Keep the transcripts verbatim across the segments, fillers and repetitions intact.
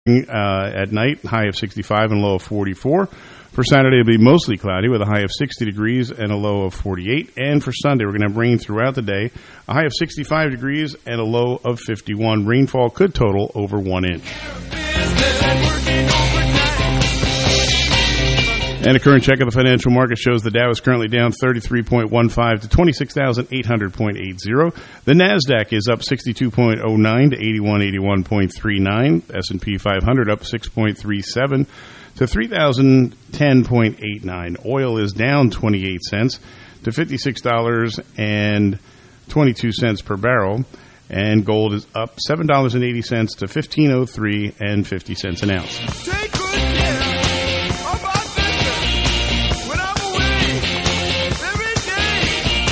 Uh, at night, high of sixty-five and low of forty-four. For Saturday, it'll be mostly cloudy with a high of sixty degrees and a low of forty-eight. And for Sunday, we're going to have rain throughout the day, a high of sixty-five degrees and a low of fifty-one. Rainfall could total over one inch. And a current check of the financial market shows the Dow is currently down thirty-three point one five to twenty-six thousand eight hundred point eight zero. The NASDAQ is up sixty-two point oh nine to eighty-one eighty-one point three nine. S and P five hundred up six point three seven to three thousand ten point eight nine. Oil is down twenty-eight cents to fifty-six dollars and twenty-two cents per barrel. And gold is up seven dollars and eighty cents to fifteen oh three and fifty cents an ounce. Take good care of our business when I'm away every day.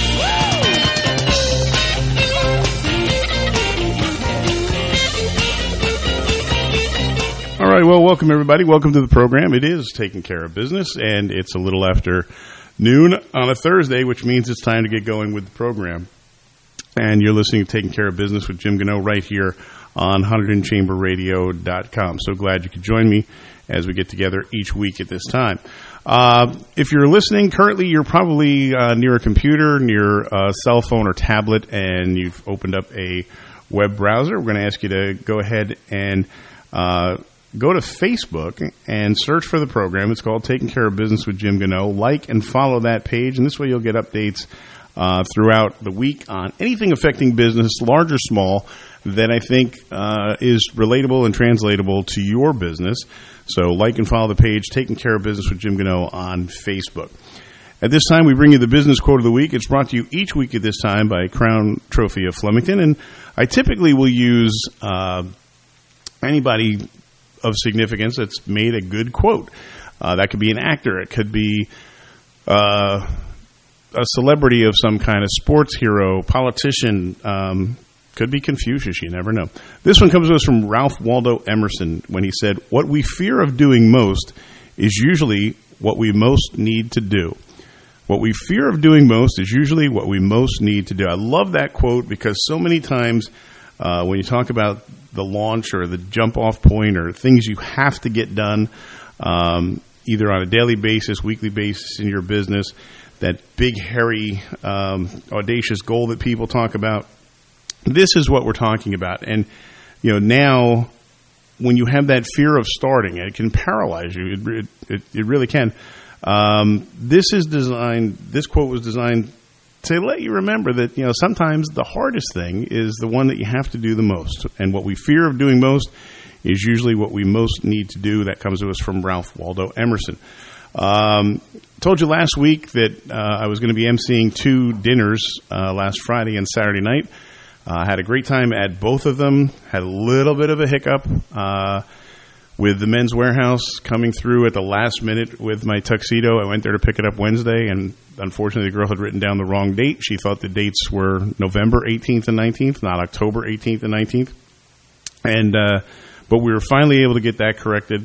All right, well, welcome everybody. Welcome to the program. It is Taking Care of Business, and it's a little after noon on a Thursday, which means it's time to get going with the program. And you're listening to Taking Care of Business with Jim Gano right here on Hunterdon Chamber Radio dot com. So glad you could join me as we get together each week at this time. Uh, if you're listening currently, you're probably uh, near a computer, near a cell phone or tablet, and you've opened up a web browser. We're going to ask you to go ahead and uh, go to Facebook and search for the program. It's called Taking Care of Business with Jim Gano. Like and follow that page, and this way you'll get updates Uh, throughout the week on anything affecting business, large or small, that I think uh, is relatable and translatable to your business. So like and follow the page, Taking Care of Business with Jim Gano on Facebook. At this time, we bring you the business quote of the week. It's brought to you each week at this time by Crown Trophy of Flemington. And I typically will use uh, anybody of significance that's made a good quote. Uh, that could be an actor. It could be Uh, a celebrity of some kind, of sports hero, politician, um, could be Confucius, you never know. This one comes to us from Ralph Waldo Emerson when he said, "What we fear of doing most is usually what we most need to do." What we fear of doing most is usually what we most need to do. I love that quote because so many times uh, when you talk about the launch or the jump-off point or things you have to get done, um, either on a daily basis, weekly basis in your business, that big, hairy, um, audacious goal that people talk about. This is what we're talking about. And, you know, now when you have that fear of starting, it can paralyze you. It, it, it really can. Um, this is designed, this quote was designed to let you remember that, you know, sometimes the hardest thing is the one that you have to do the most. And what we fear of doing most is usually what we most need to do. That comes to us from Ralph Waldo Emerson. Um, told you last week that uh, I was going to be emceeing two dinners uh, last Friday and Saturday night. I uh, had a great time at both of them. Had a little bit of a hiccup uh, with the Men's Warehouse coming through at the last minute with my tuxedo. I went there to pick it up Wednesday, and unfortunately the girl had written down the wrong date. She thought the dates were November eighteenth and nineteenth, not October eighteenth and nineteenth. And uh, but we were finally able to get that corrected.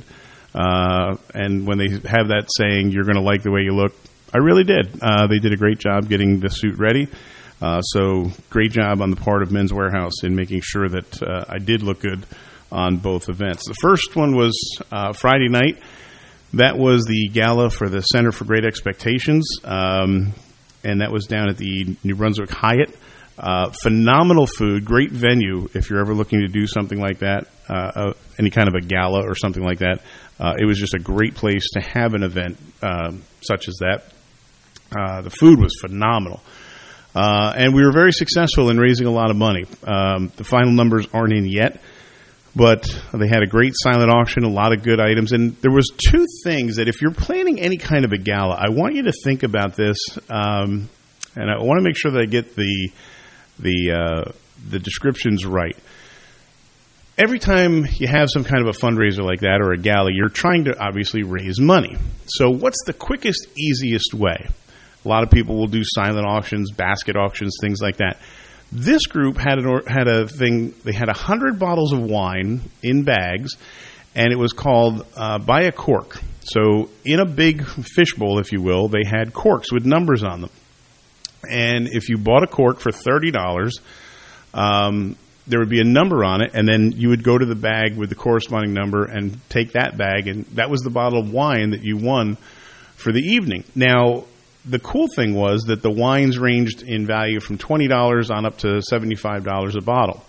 Uh, and when they have that saying, "You're going to like the way you look," I really did. Uh, they did a great job getting the suit ready. Uh, so great job on the part of Men's Warehouse in making sure that uh, I did look good on both events. The first one was uh, Friday night. That was the gala for the Center for Great Expectations, um, and that was down at the New Brunswick Hyatt. Uh, phenomenal food, great venue if you're ever looking to do something like that, uh, uh, any kind of a gala or something like that. Uh, it was just a great place to have an event uh, such as that. Uh, the food was phenomenal. Uh, and we were very successful in raising a lot of money. Um, the final numbers aren't in yet, but they had a great silent auction, a lot of good items. And there was two things that if you're planning any kind of a gala, I want you to think about this, um, and I want to make sure that I get the the uh, the descriptions right. Every time you have some kind of a fundraiser like that or a gala, you're trying to obviously raise money. So what's the quickest, easiest way? A lot of people will do silent auctions, basket auctions, things like that. This group had an or, had a thing. They had a hundred bottles of wine in bags, and it was called uh, Buy a Cork. So in a big fishbowl, if you will, they had corks with numbers on them. And if you bought a cork for thirty dollars, um, there would be a number on it, and then you would go to the bag with the corresponding number and take that bag, and that was the bottle of wine that you won for the evening. Now, the cool thing was that the wines ranged in value from twenty dollars on up to seventy-five dollars a bottle.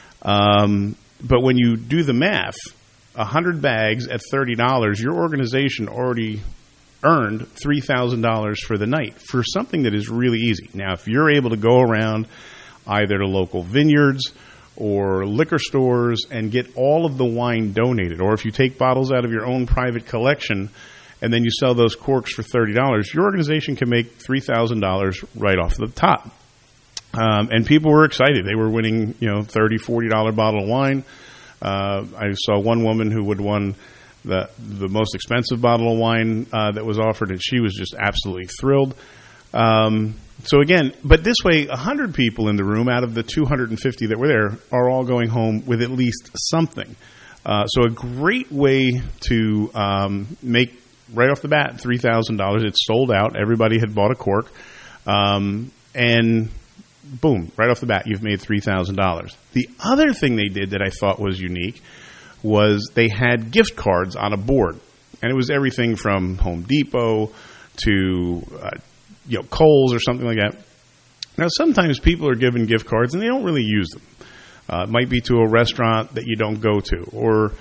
Um, but when you do the math, one hundred bags at thirty dollars, your organization already earned three thousand dollars for the night for something that is really easy. Now, if you're able to go around either to local vineyards or liquor stores and get all of the wine donated, or if you take bottles out of your own private collection and then you sell those corks for thirty dollars, your organization can make three thousand dollars right off the top. Um, and people were excited. They were winning, you know, thirty dollars, forty dollars bottle of wine. Uh, I saw one woman who would won the the most expensive bottle of wine uh, that was offered, and she was just absolutely thrilled. Um, so again, but this way, one hundred people in the room out of the two hundred fifty that were there are all going home with at least something. Uh, so a great way to um, make, right off the bat, three thousand dollars. It's sold out. Everybody had bought a cork. Um, and boom, right off the bat, you've made three thousand dollars. The other thing they did that I thought was unique was they had gift cards on a board. And it was everything from Home Depot to uh, you know, Kohl's or something like that. Now, sometimes people are given gift cards and they don't really use them. Uh, it might be to a restaurant that you don't go to, or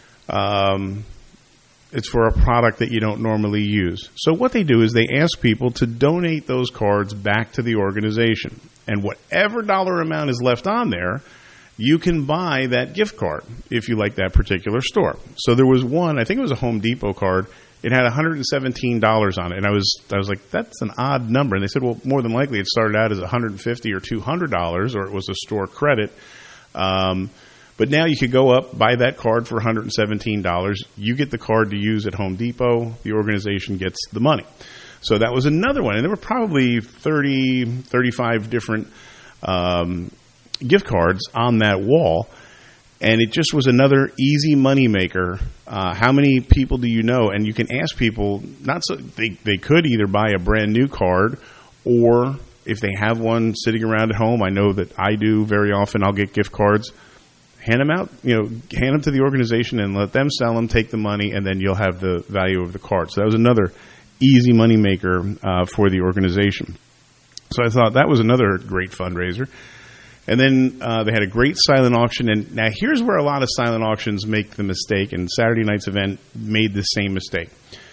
um, it's for a product that you don't normally use. So what they do is they ask people to donate those cards back to the organization. And whatever dollar amount is left on there, you can buy that gift card if you like that particular store. So there was one, I think it was a Home Depot card. It had one hundred seventeen dollars on it. And I was I was like, that's an odd number. And they said, well, more than likely it started out as one hundred fifty dollars or two hundred dollars, or it was a store credit. Um, but now you could go up, buy that card for one hundred seventeen dollars. You get the card to use at Home Depot. The organization gets the money. So that was another one. And there were probably thirty, thirty-five different um, gift cards on that wall. And it just was another easy money maker. Uh, how many people do you know? And you can ask people, not so they, they could either buy a brand new card, or if they have one sitting around at home, I know that I do very often, I'll get gift cards, hand them out, you know, hand them to the organization and let them sell them, take the money, and then you'll have the value of the card. So that was another easy money maker uh, for the organization. So I thought that was another great fundraiser. And then uh, they had a great silent auction. And now here's where a lot of silent auctions make the mistake, and Saturday night's event made the same mistake.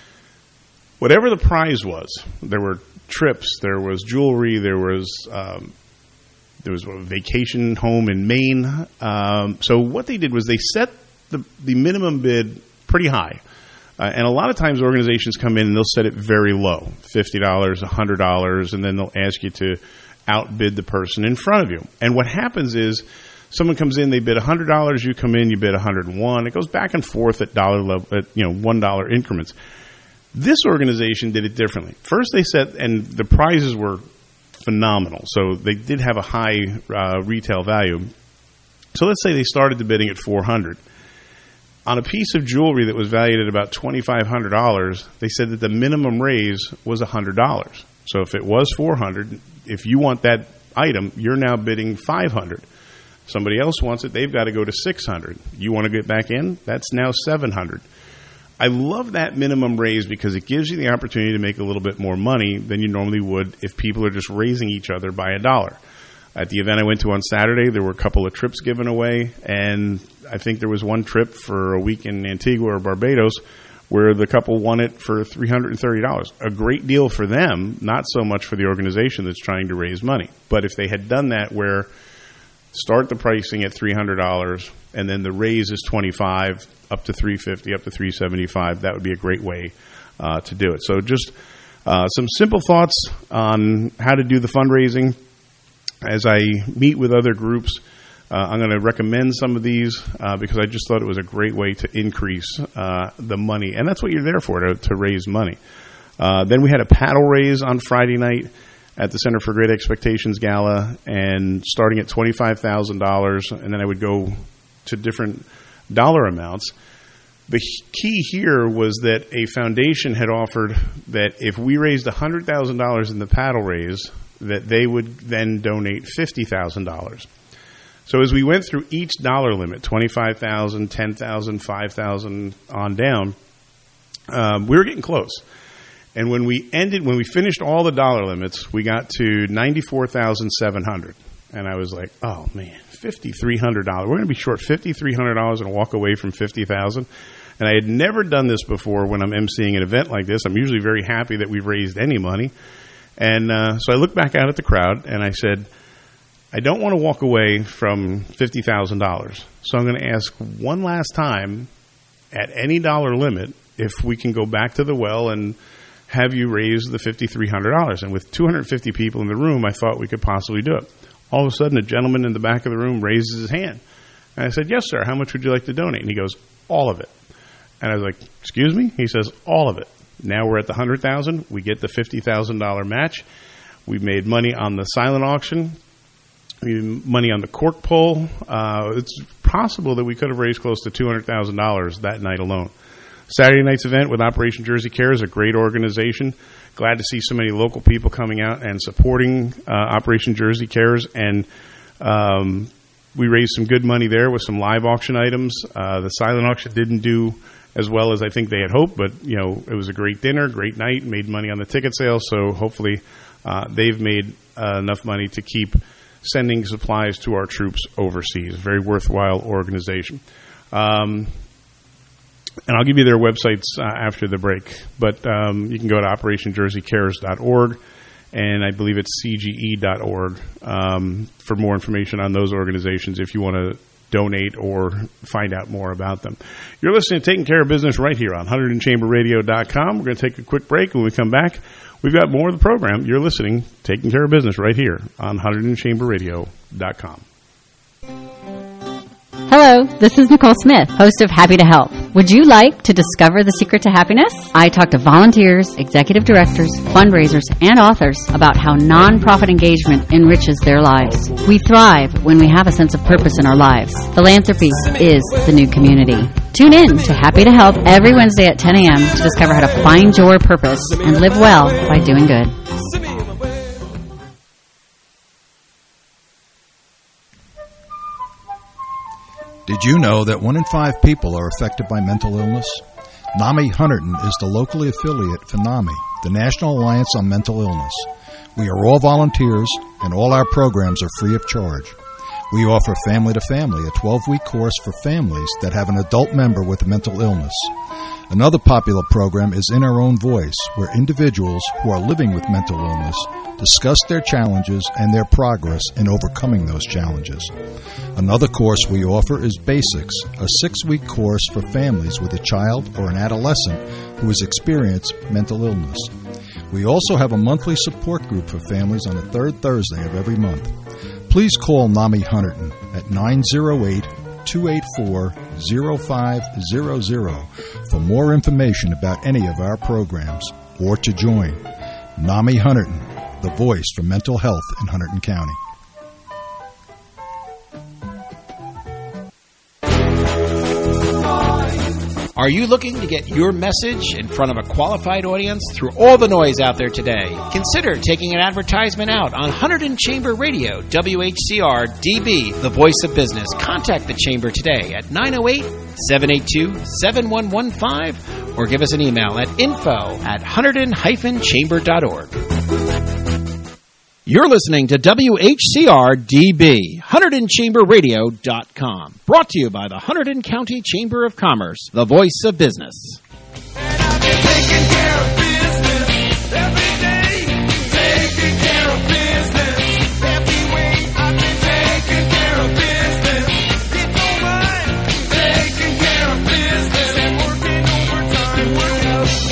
Whatever the prize was, there were trips, there was jewelry, there was um, there was a vacation home in Maine. Um, so what they did was they set the, the minimum bid pretty high. Uh, and a lot of times organizations come in and they'll set it very low, fifty dollars, one hundred dollars, and then they'll ask you to outbid the person in front of you. And what happens is someone comes in, they bid one hundred dollars, you come in, you bid one hundred one. It goes back and forth at dollar level, at, you know, one dollar increments. This organization did it differently. First they set, and the prizes were phenomenal. So they did have a high uh, retail value. So let's say they started the bidding at four hundred dollars. On a piece of jewelry that was valued at about twenty-five hundred dollars, they said that the minimum raise was one hundred dollars. So if it was four hundred dollars, if you want that item, you're now bidding five hundred dollars. Somebody else wants it, they've got to go to six hundred dollars. You want to get back in? That's now seven hundred dollars. I love that minimum raise because it gives you the opportunity to make a little bit more money than you normally would if people are just raising each other by a dollar. At the event I went to on Saturday, there were a couple of trips given away, and I think there was one trip for a week in Antigua or Barbados where the couple won it for three hundred thirty dollars. A great deal for them, not so much for the organization that's trying to raise money. But if they had done that where start the pricing at three hundred dollars and then the raise is twenty-five dollars, up to three hundred fifty dollars, up to three hundred seventy-five dollars, that would be a great way uh, to do it. So just uh, some simple thoughts on how to do the fundraising. As I meet with other groups, uh, I'm going to recommend some of these uh, because I just thought it was a great way to increase uh, the money. And that's what you're there for, to, to raise money. Uh, then we had a paddle raise on Friday night at the Center for Great Expectations Gala, and starting at twenty-five thousand dollars, and then I would go to different dollar amounts. The key here was that a foundation had offered that if we raised one hundred thousand dollars in the paddle raise, that they would then donate fifty thousand dollars. So as we went through each dollar limit, twenty-five thousand, ten thousand, five thousand on down, um, we were getting close. And when we ended, when we finished all the dollar limits, we got to ninety-four thousand seven hundred. And I was like, oh, man, five thousand three hundred dollars. We're going to be short five thousand three hundred dollars and walk away from fifty thousand dollars. And I had never done this before when I'm emceeing an event like this. I'm usually very happy that we've raised any money. And uh, so I looked back out at the crowd, and I said, I don't want to walk away from fifty thousand dollars. So I'm going to ask one last time at any dollar limit if we can go back to the well and have you raise the five thousand three hundred dollars. And with two hundred fifty people in the room, I thought we could possibly do it. All of a sudden, a gentleman in the back of the room raises his hand. And I said, yes, sir, how much would you like to donate? And he goes, all of it. And I was like, excuse me? He says, all of it. Now we're at the one hundred thousand dollars. We get the fifty thousand dollars match. We made money on the silent auction. We made money on the cork pull. Uh, it's possible that we could have raised close to two hundred thousand dollars that night alone. Saturday night's event with Operation Jersey Cares, a great organization. Glad to see so many local people coming out and supporting uh, Operation Jersey Cares. And um, we raised some good money there with some live auction items. Uh, the silent auction didn't do as well as I think they had hoped, but you know, it was a great dinner, great night, made money on the ticket sales, so hopefully uh, they've made uh, enough money to keep sending supplies to our troops overseas. Very worthwhile organization. Um, and I'll give you their websites uh, after the break, but um, you can go to operation jersey cares dot org, and I believe it's c g e dot org um, for more information on those organizations if you want to donate or find out more about them. You're listening to Taking Care of Business right here on one hundred chamber radio dot com. We're going to take a quick break. When we come back, we've got more of the program. You're listening to Taking Care of Business right here on one hundred chamber radio dot com. Hello, this is Nicole Smith, host of Happy to Help. Would you like to discover the secret to happiness? I talk to volunteers, executive directors, fundraisers, and authors about how nonprofit engagement enriches their lives. We thrive when we have a sense of purpose in our lives. Philanthropy is the new community. Tune in to Happy to Help every Wednesday at ten a.m. to discover how to find your purpose and live well by doing good. Did you know that one in five people are affected by mental illness? NAMI Hunterdon is the locally affiliate for NAMI, the National Alliance on Mental Illness. We are all volunteers, and all our programs are free of charge. We offer Family to Family, a twelve-week course for families that have an adult member with a mental illness. Another popular program is In Our Own Voice, where individuals who are living with mental illness discuss their challenges and their progress in overcoming those challenges. Another course we offer is Basics, a six-week course for families with a child or an adolescent who has experienced mental illness. We also have a monthly support group for families on the third Thursday of every month. Please call NAMI Hunterdon at nine oh eight, two eight four, oh five hundred for more information about any of our programs or to join. NAMI Hunterdon, the voice for mental health in Hunterdon County. Are you looking to get your message in front of a qualified audience through all the noise out there today? Consider taking an advertisement out on Hunterdon Chamber Radio, W H C R D B, the voice of business. Contact the Chamber today at nine oh eight, seven eight two, seven one one five or give us an email at info at hunterdon dash chamber dot org. You're listening to W H C R D B, Hunterdon Chamber Radio dot com. Brought to you by the Hunterdon County Chamber of Commerce, the voice of business. And I've been taking care of business every day. Taking care of business every way. I've been taking care of business. It's all mine. Taking care of business and working overtime. Work out.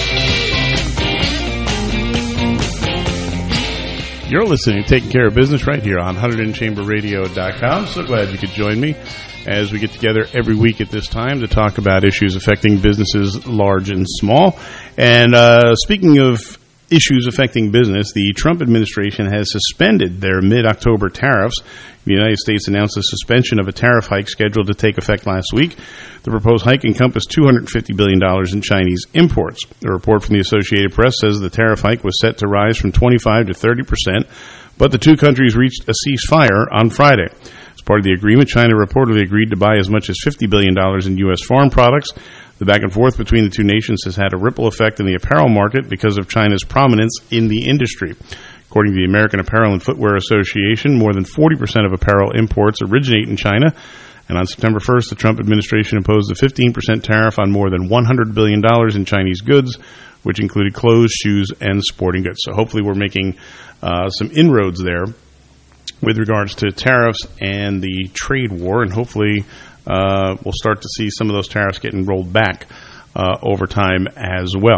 You're listening to Taking Care of Business right here on Hunterdon chamber radio dot com. So glad you could join me as we get together every week at this time to talk about issues affecting businesses large and small. And uh, speaking of issues affecting business, the Trump administration has suspended their mid-October tariffs. The United States announced the suspension of a tariff hike scheduled to take effect last week. The proposed hike encompassed two hundred fifty billion dollars in Chinese imports. A report from the Associated Press says the tariff hike was set to rise from twenty-five to thirty percent, but the two countries reached a ceasefire on Friday. part of the agreement, China reportedly agreed to buy as much as fifty billion dollars in U S farm products. The back and forth between the two nations has had a ripple effect in the apparel market because of China's prominence in the industry. According to the American Apparel and Footwear Association, more than forty percent of apparel imports originate in China. And on September first, the Trump administration imposed a fifteen percent tariff on more than one hundred billion dollars in Chinese goods, which included clothes, shoes, and sporting goods. So hopefully we're making uh, some inroads there with regards to tariffs and the trade war, and hopefully uh, we'll start to see some of those tariffs getting rolled back uh, over time as well.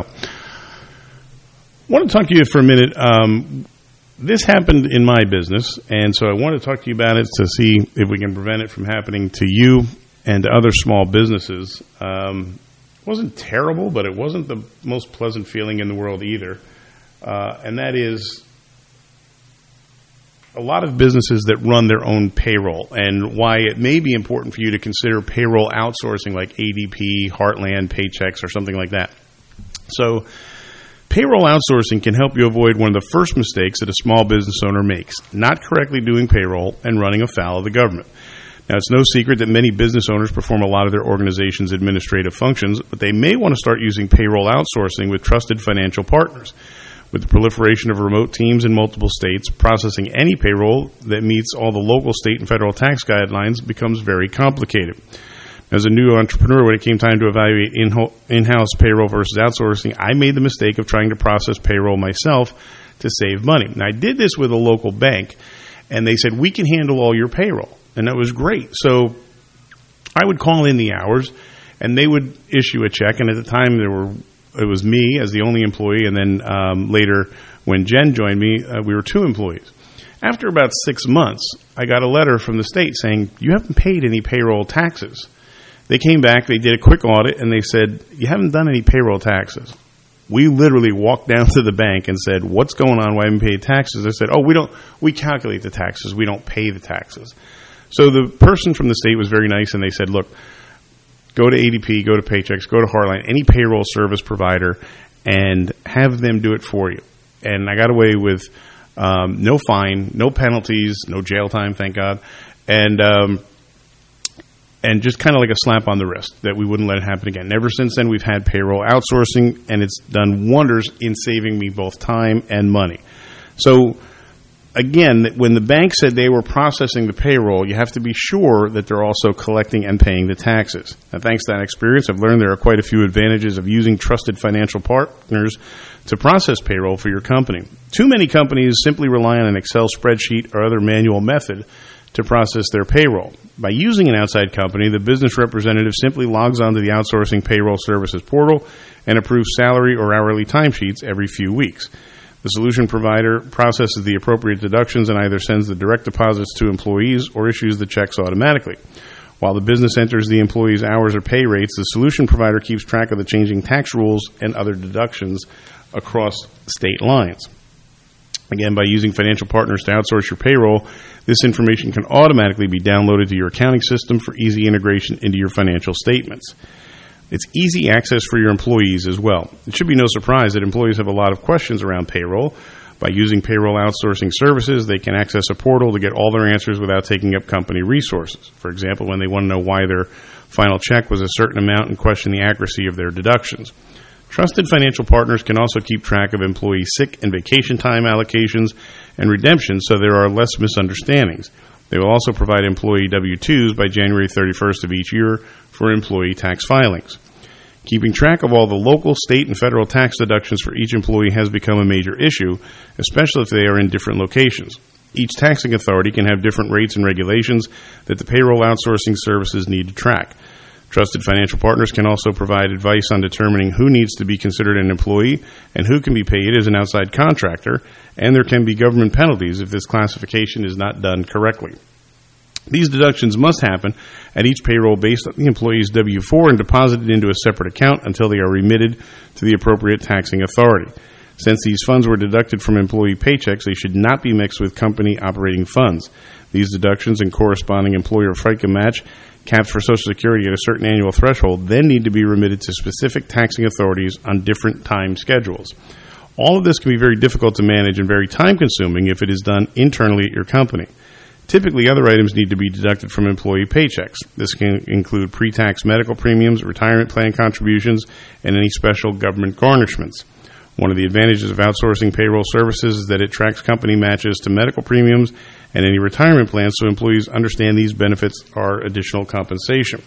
I want to talk to you for a minute. Um, this happened in my business, and so I want to talk to you about it to see if we can prevent it from happening to you and to other small businesses. Um, it wasn't terrible, but it wasn't the most pleasant feeling in the world either, uh, and that is a lot of businesses that run their own payroll, and why it may be important for you to consider payroll outsourcing like A D P, Heartland, Paychex, or something like that. So payroll outsourcing can help you avoid one of the first mistakes that a small business owner makes, not correctly doing payroll and running afoul of the government. Now, it's no secret that many business owners perform a lot of their organization's administrative functions, but they may want to start using payroll outsourcing with trusted financial partners. With the proliferation of remote teams in multiple states, processing any payroll that meets all the local, state, and federal tax guidelines becomes very complicated. As a new entrepreneur, when it came time to evaluate in-ho- in-house payroll versus outsourcing, I made the mistake of trying to process payroll myself to save money. Now, I did this with a local bank, and they said, we can handle all your payroll. And that was great. So I would call in the hours, and they would issue a check, and at the time there were it was me as the only employee, and then um, later when Jen joined me, uh, we were two employees. After about six months, I got a letter from the state saying, you haven't paid any payroll taxes. They came back, they did a quick audit, and they said, you haven't done any payroll taxes. We literally walked down to the bank and said, what's going on? Why haven't you paid taxes? They said, oh, we don't, we calculate the taxes. We don't pay the taxes. So the person from the state was very nice, and they said, look, go to A D P, go to Paychex, go to Heartland, any payroll service provider, and have them do it for you. And I got away with um, no fine, no penalties, no jail time, thank God, and um, and just kind of like a slap on the wrist that we wouldn't let it happen again. And ever since then, we've had payroll outsourcing, and it's done wonders in saving me both time and money. So again, when the bank said they were processing the payroll, you have to be sure that they're also collecting and paying the taxes. Now, thanks to that experience, I've learned there are quite a few advantages of using trusted financial partners to process payroll for your company. Too many companies simply rely on an Excel spreadsheet or other manual method to process their payroll. By using an outside company, the business representative simply logs onto the outsourcing payroll services portal and approves salary or hourly timesheets every few weeks. The solution provider processes the appropriate deductions and either sends the direct deposits to employees or issues the checks automatically. While the business enters the employee's hours or pay rates, the solution provider keeps track of the changing tax rules and other deductions across state lines. Again, by using financial partners to outsource your payroll, this information can automatically be downloaded to your accounting system for easy integration into your financial statements. It's easy access for your employees as well. It should be no surprise that employees have a lot of questions around payroll. By using payroll outsourcing services, they can access a portal to get all their answers without taking up company resources. For example, when they want to know why their final check was a certain amount and question the accuracy of their deductions. Trusted financial partners can also keep track of employee sick and vacation time allocations and redemptions so there are less misunderstandings. They will also provide employee W two's by January thirty-first of each year for employee tax filings. Keeping track of all the local, state, and federal tax deductions for each employee has become a major issue, especially if they are in different locations. Each taxing authority can have different rates and regulations that the payroll outsourcing services need to track. Trusted financial partners can also provide advice on determining who needs to be considered an employee and who can be paid as an outside contractor, and there can be government penalties if this classification is not done correctly. These deductions must happen at each payroll based on the employee's W four and deposited into a separate account until they are remitted to the appropriate taxing authority. Since these funds were deducted from employee paychecks, they should not be mixed with company operating funds. These deductions and corresponding employer FICA match caps for Social Security at a certain annual threshold then need to be remitted to specific taxing authorities on different time schedules. All of this can be very difficult to manage and very time-consuming if it is done internally at your company. Typically, other items need to be deducted from employee paychecks. This can include pre-tax medical premiums, retirement plan contributions, and any special government garnishments. One of the advantages of outsourcing payroll services is that it tracks company matches to medical premiums and any retirement plans, so employees understand these benefits are additional compensation.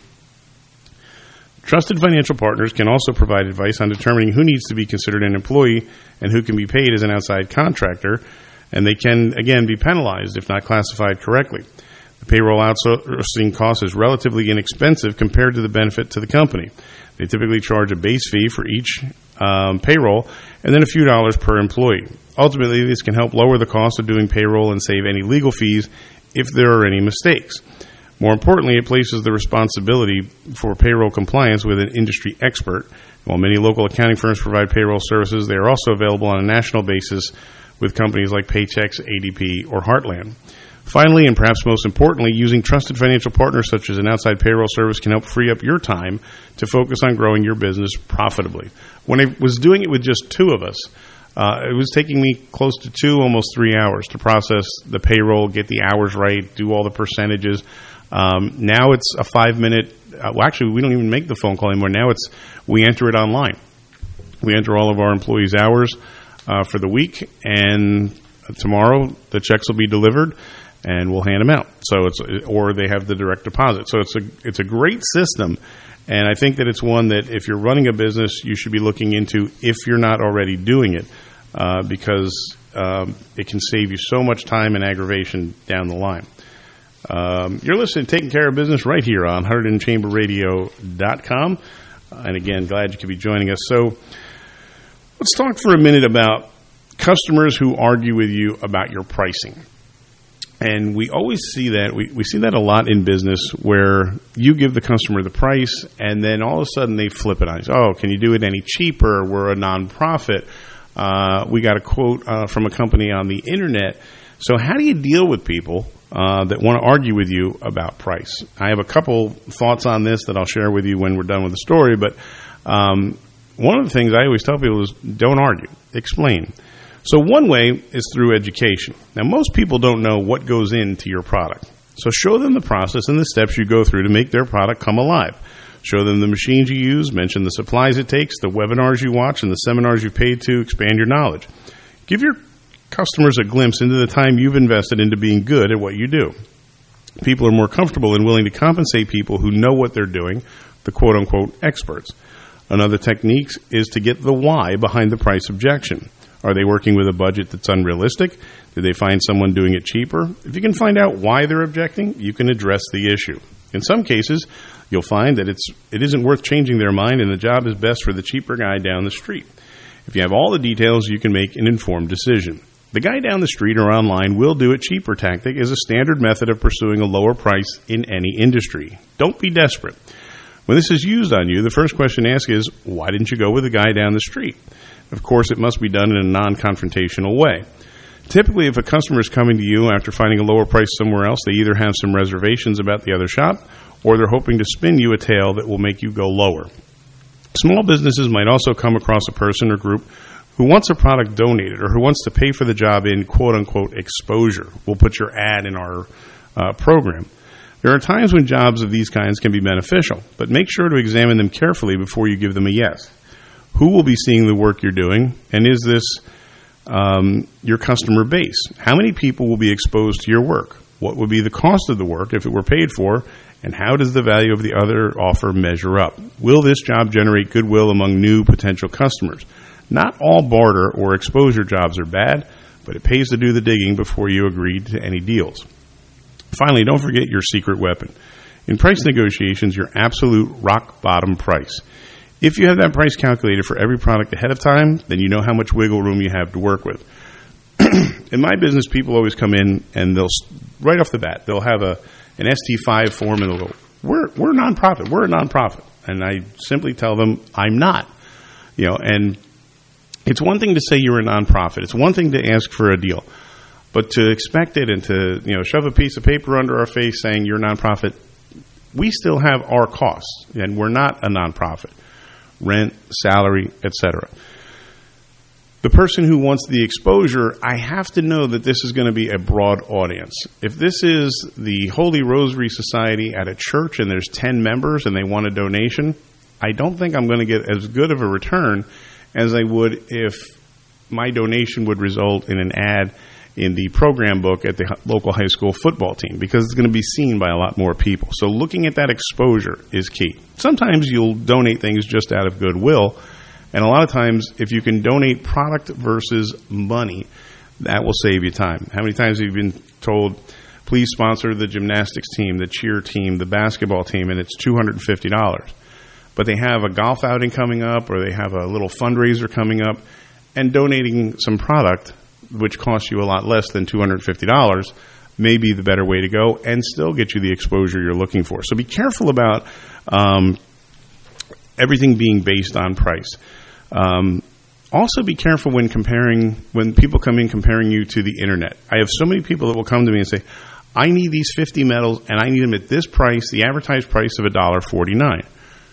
Trusted financial partners can also provide advice on determining who needs to be considered an employee and who can be paid as an outside contractor, and they can, again, be penalized if not classified correctly. The payroll outsourcing cost is relatively inexpensive compared to the benefit to the company. They typically charge a base fee for each um, payroll and then a few dollars per employee. Ultimately, this can help lower the cost of doing payroll and save any legal fees if there are any mistakes. More importantly, it places the responsibility for payroll compliance with an industry expert. While many local accounting firms provide payroll services, they are also available on a national basis with companies like Paychex, A D P, or Heartland. Finally, and perhaps most importantly, using trusted financial partners such as an outside payroll service can help free up your time to focus on growing your business profitably. When I was doing it with just two of us, uh, it was taking me close to two, almost three hours to process the payroll, get the hours right, do all the percentages. Um, now it's a five-minute, uh, well, actually, we don't even make the phone call anymore. Now it's, we enter it online. We enter all of our employees' hours Uh, for the week, and tomorrow the checks will be delivered, and we'll hand them out. So it's, or they have the direct deposit. So it's a it's a great system, and I think that it's one that if you're running a business, you should be looking into if you're not already doing it, uh, because um, it can save you so much time and aggravation down the line. Um, you're listening to Taking Care of Business right here on Hunterdon Chamber Radio dot com, uh, and again, glad you could be joining us. So let's talk for a minute about customers who argue with you about your pricing. And we always see that. We, we see that a lot in business where you give the customer the price and then all of a sudden they flip it on you. Oh, can you do it any cheaper? We're a nonprofit. Uh, we got a quote uh, from a company on the internet. So how do you deal with people uh, that want to argue with you about price? I have a couple thoughts on this that I'll share with you when we're done with the story, but um one of the things I always tell people is don't argue, explain. So one way is through education. Now, most people don't know what goes into your product. So show them the process and the steps you go through to make their product come alive. Show them the machines you use, mention the supplies it takes, the webinars you watch, and the seminars you paid to expand your knowledge. Give your customers a glimpse into the time you've invested into being good at what you do. People are more comfortable and willing to compensate people who know what they're doing, the quote-unquote experts. Another technique is to get the why behind the price objection. Are they working with a budget that's unrealistic? Did they find someone doing it cheaper? If you can find out why they're objecting, you can address the issue. In some cases, you'll find that it's, it isn't worth changing their mind and the job is best for the cheaper guy down the street. If you have all the details, you can make an informed decision. The guy down the street or online will do it cheaper tactic is a standard method of pursuing a lower price in any industry. Don't be desperate. When this is used on you, the first question to ask is, why didn't you go with the guy down the street? Of course, it must be done in a non-confrontational way. Typically, if a customer is coming to you after finding a lower price somewhere else, they either have some reservations about the other shop, or they're hoping to spin you a tale that will make you go lower. Small businesses might also come across a person or group who wants a product donated or who wants to pay for the job in quote-unquote exposure. We'll put your ad in our uh, program. There are times when jobs of these kinds can be beneficial, but make sure to examine them carefully before you give them a yes. Who will be seeing the work you're doing, and is this um, your customer base? How many people will be exposed to your work? What would be the cost of the work if it were paid for, and how does the value of the other offer measure up? Will this job generate goodwill among new potential customers? Not all barter or exposure jobs are bad, but it pays to do the digging before you agree to any deals. Finally, don't forget your secret weapon. In price negotiations, your absolute rock bottom price. If you have that price calculated for every product ahead of time, then you know how much wiggle room you have to work with. In my business, people always come in and they'll, right off the bat, they'll have a an S T five form and they'll go, we're, we're a nonprofit, we're a nonprofit. And I simply tell them, I'm not. You know, and it's one thing to say you're a nonprofit. It's one thing to ask for a deal. But to expect it and to, you know, shove a piece of paper under our face saying you're a nonprofit, we still have our costs, and we're not a nonprofit. Rent, salary, et cetera. The person who wants the exposure, I have to know that this is going to be a broad audience. If this is the Holy Rosary Society at a church and there's ten members and they want a donation, I don't think I'm going to get as good of a return as I would if my donation would result in an ad in the program book at the local high school football team, because it's going to be seen by a lot more people. So looking at that exposure is key. Sometimes you'll donate things just out of goodwill, and a lot of times if you can donate product versus money, that will save you time. How many times have you been told, please sponsor the gymnastics team, the cheer team, the basketball team, and it's two hundred fifty dollars. But they have a golf outing coming up, or they have a little fundraiser coming up, and donating some product, which costs you a lot less than two hundred fifty dollars, may be the better way to go and still get you the exposure you're looking for. So be careful about um, everything being based on price. Um, also be careful when comparing, when people come in comparing you to the internet. I have so many people that will come to me and say, I need these fifty medals and I need them at this price, the advertised price of one dollar forty-nine.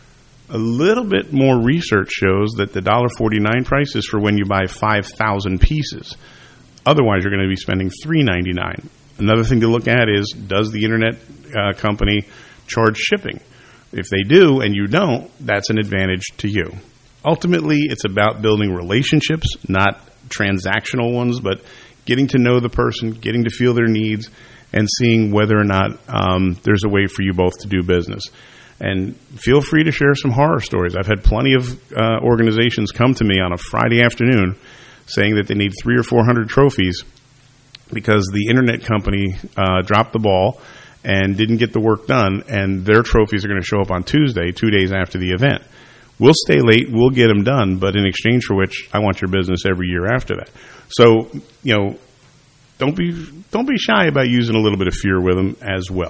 A little bit more research shows that the one dollar forty-nine price is for when you buy five thousand pieces. Otherwise, you're going to be spending three ninety-nine. Another thing to look at is, does the internet uh, company charge shipping? If they do and you don't, that's an advantage to you. Ultimately, it's about building relationships, not transactional ones, but getting to know the person, getting to feel their needs, and seeing whether or not um, there's a way for you both to do business. And feel free to share some horror stories. I've had plenty of uh, organizations come to me on a Friday afternoon saying that they need three or four hundred trophies because the internet company uh, dropped the ball and didn't get the work done, and their trophies are going to show up on Tuesday, two days after the event. We'll stay late, we'll get them done, but in exchange for which, I want your business every year after that. So, you know, don't be don't be shy about using a little bit of fear with them as well.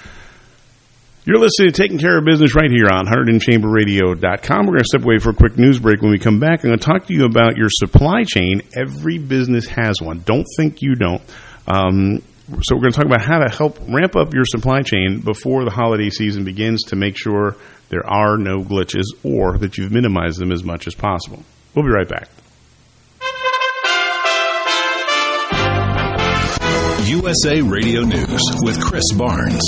You're listening to Taking Care of Business right here on one hundred chamber radio dot com. We're going to step away for a quick news break. When we come back, I'm going to talk to you about your supply chain. Every business has one. Don't think you don't. Um, so we're going to talk about how to help ramp up your supply chain before the holiday season begins to make sure there are no glitches or that you've minimized them as much as possible. We'll be right back. U S A Radio News with Chris Barnes.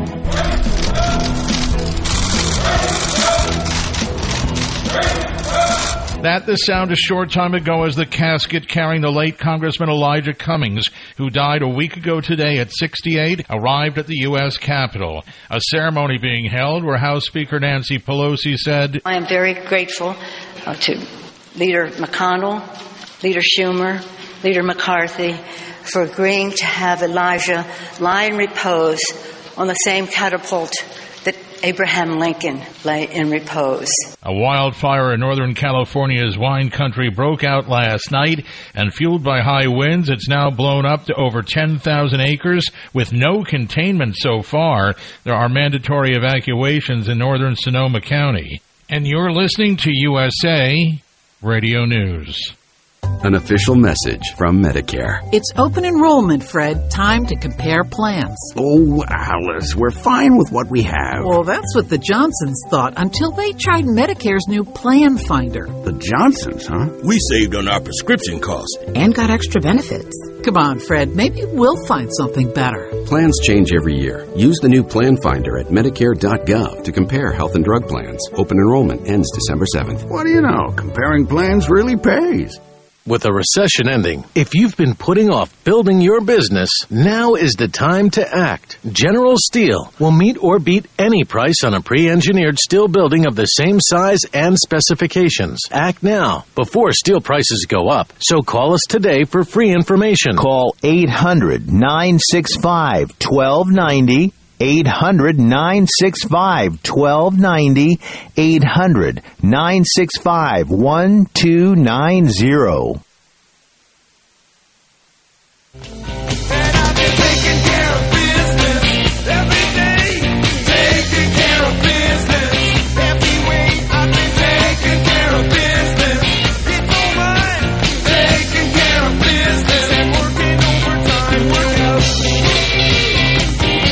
That the sound a short time ago as the casket carrying the late Congressman Elijah Cummings, who died a week ago today at sixty-eight, arrived at the U S Capitol. A ceremony being held where House Speaker Nancy Pelosi said, I am very grateful uh, to Leader McConnell, Leader Schumer, Leader McCarthy for agreeing to have Elijah lie in repose on the same catapult that Abraham Lincoln lay in repose. A wildfire in Northern California's wine country broke out last night, and fueled by high winds, it's now blown up to over ten thousand acres with no containment so far. There are mandatory evacuations in northern Sonoma County. And you're listening to U S A Radio News. An official message from Medicare. It's open enrollment, Fred. Time to compare plans. Oh, Alice, we're fine with what we have. Well, that's what the Johnsons thought until they tried Medicare's new Plan Finder. The Johnsons, huh? We saved on our prescription costs. And got extra benefits. Come on, Fred. Maybe we'll find something better. Plans change every year. Use the new Plan Finder at Medicare dot gov to compare health and drug plans. Open enrollment ends December seventh. What do you know? Comparing plans really pays. With a recession ending, if you've been putting off building your business, now is the time to act. General Steel will meet or beat any price on a pre-engineered steel building of the same size and specifications. Act now, before steel prices go up. So call us today for free information. Call eight hundred, nine six five, one two nine zero. eight hundred, nine six five, one two nine zero. eight hundred, nine six five, one two nine zero. And I've been taking care of business every day. Taking care of business every way. I've been taking care of business. It's all mine. Taking care of business and working overtime. Work out.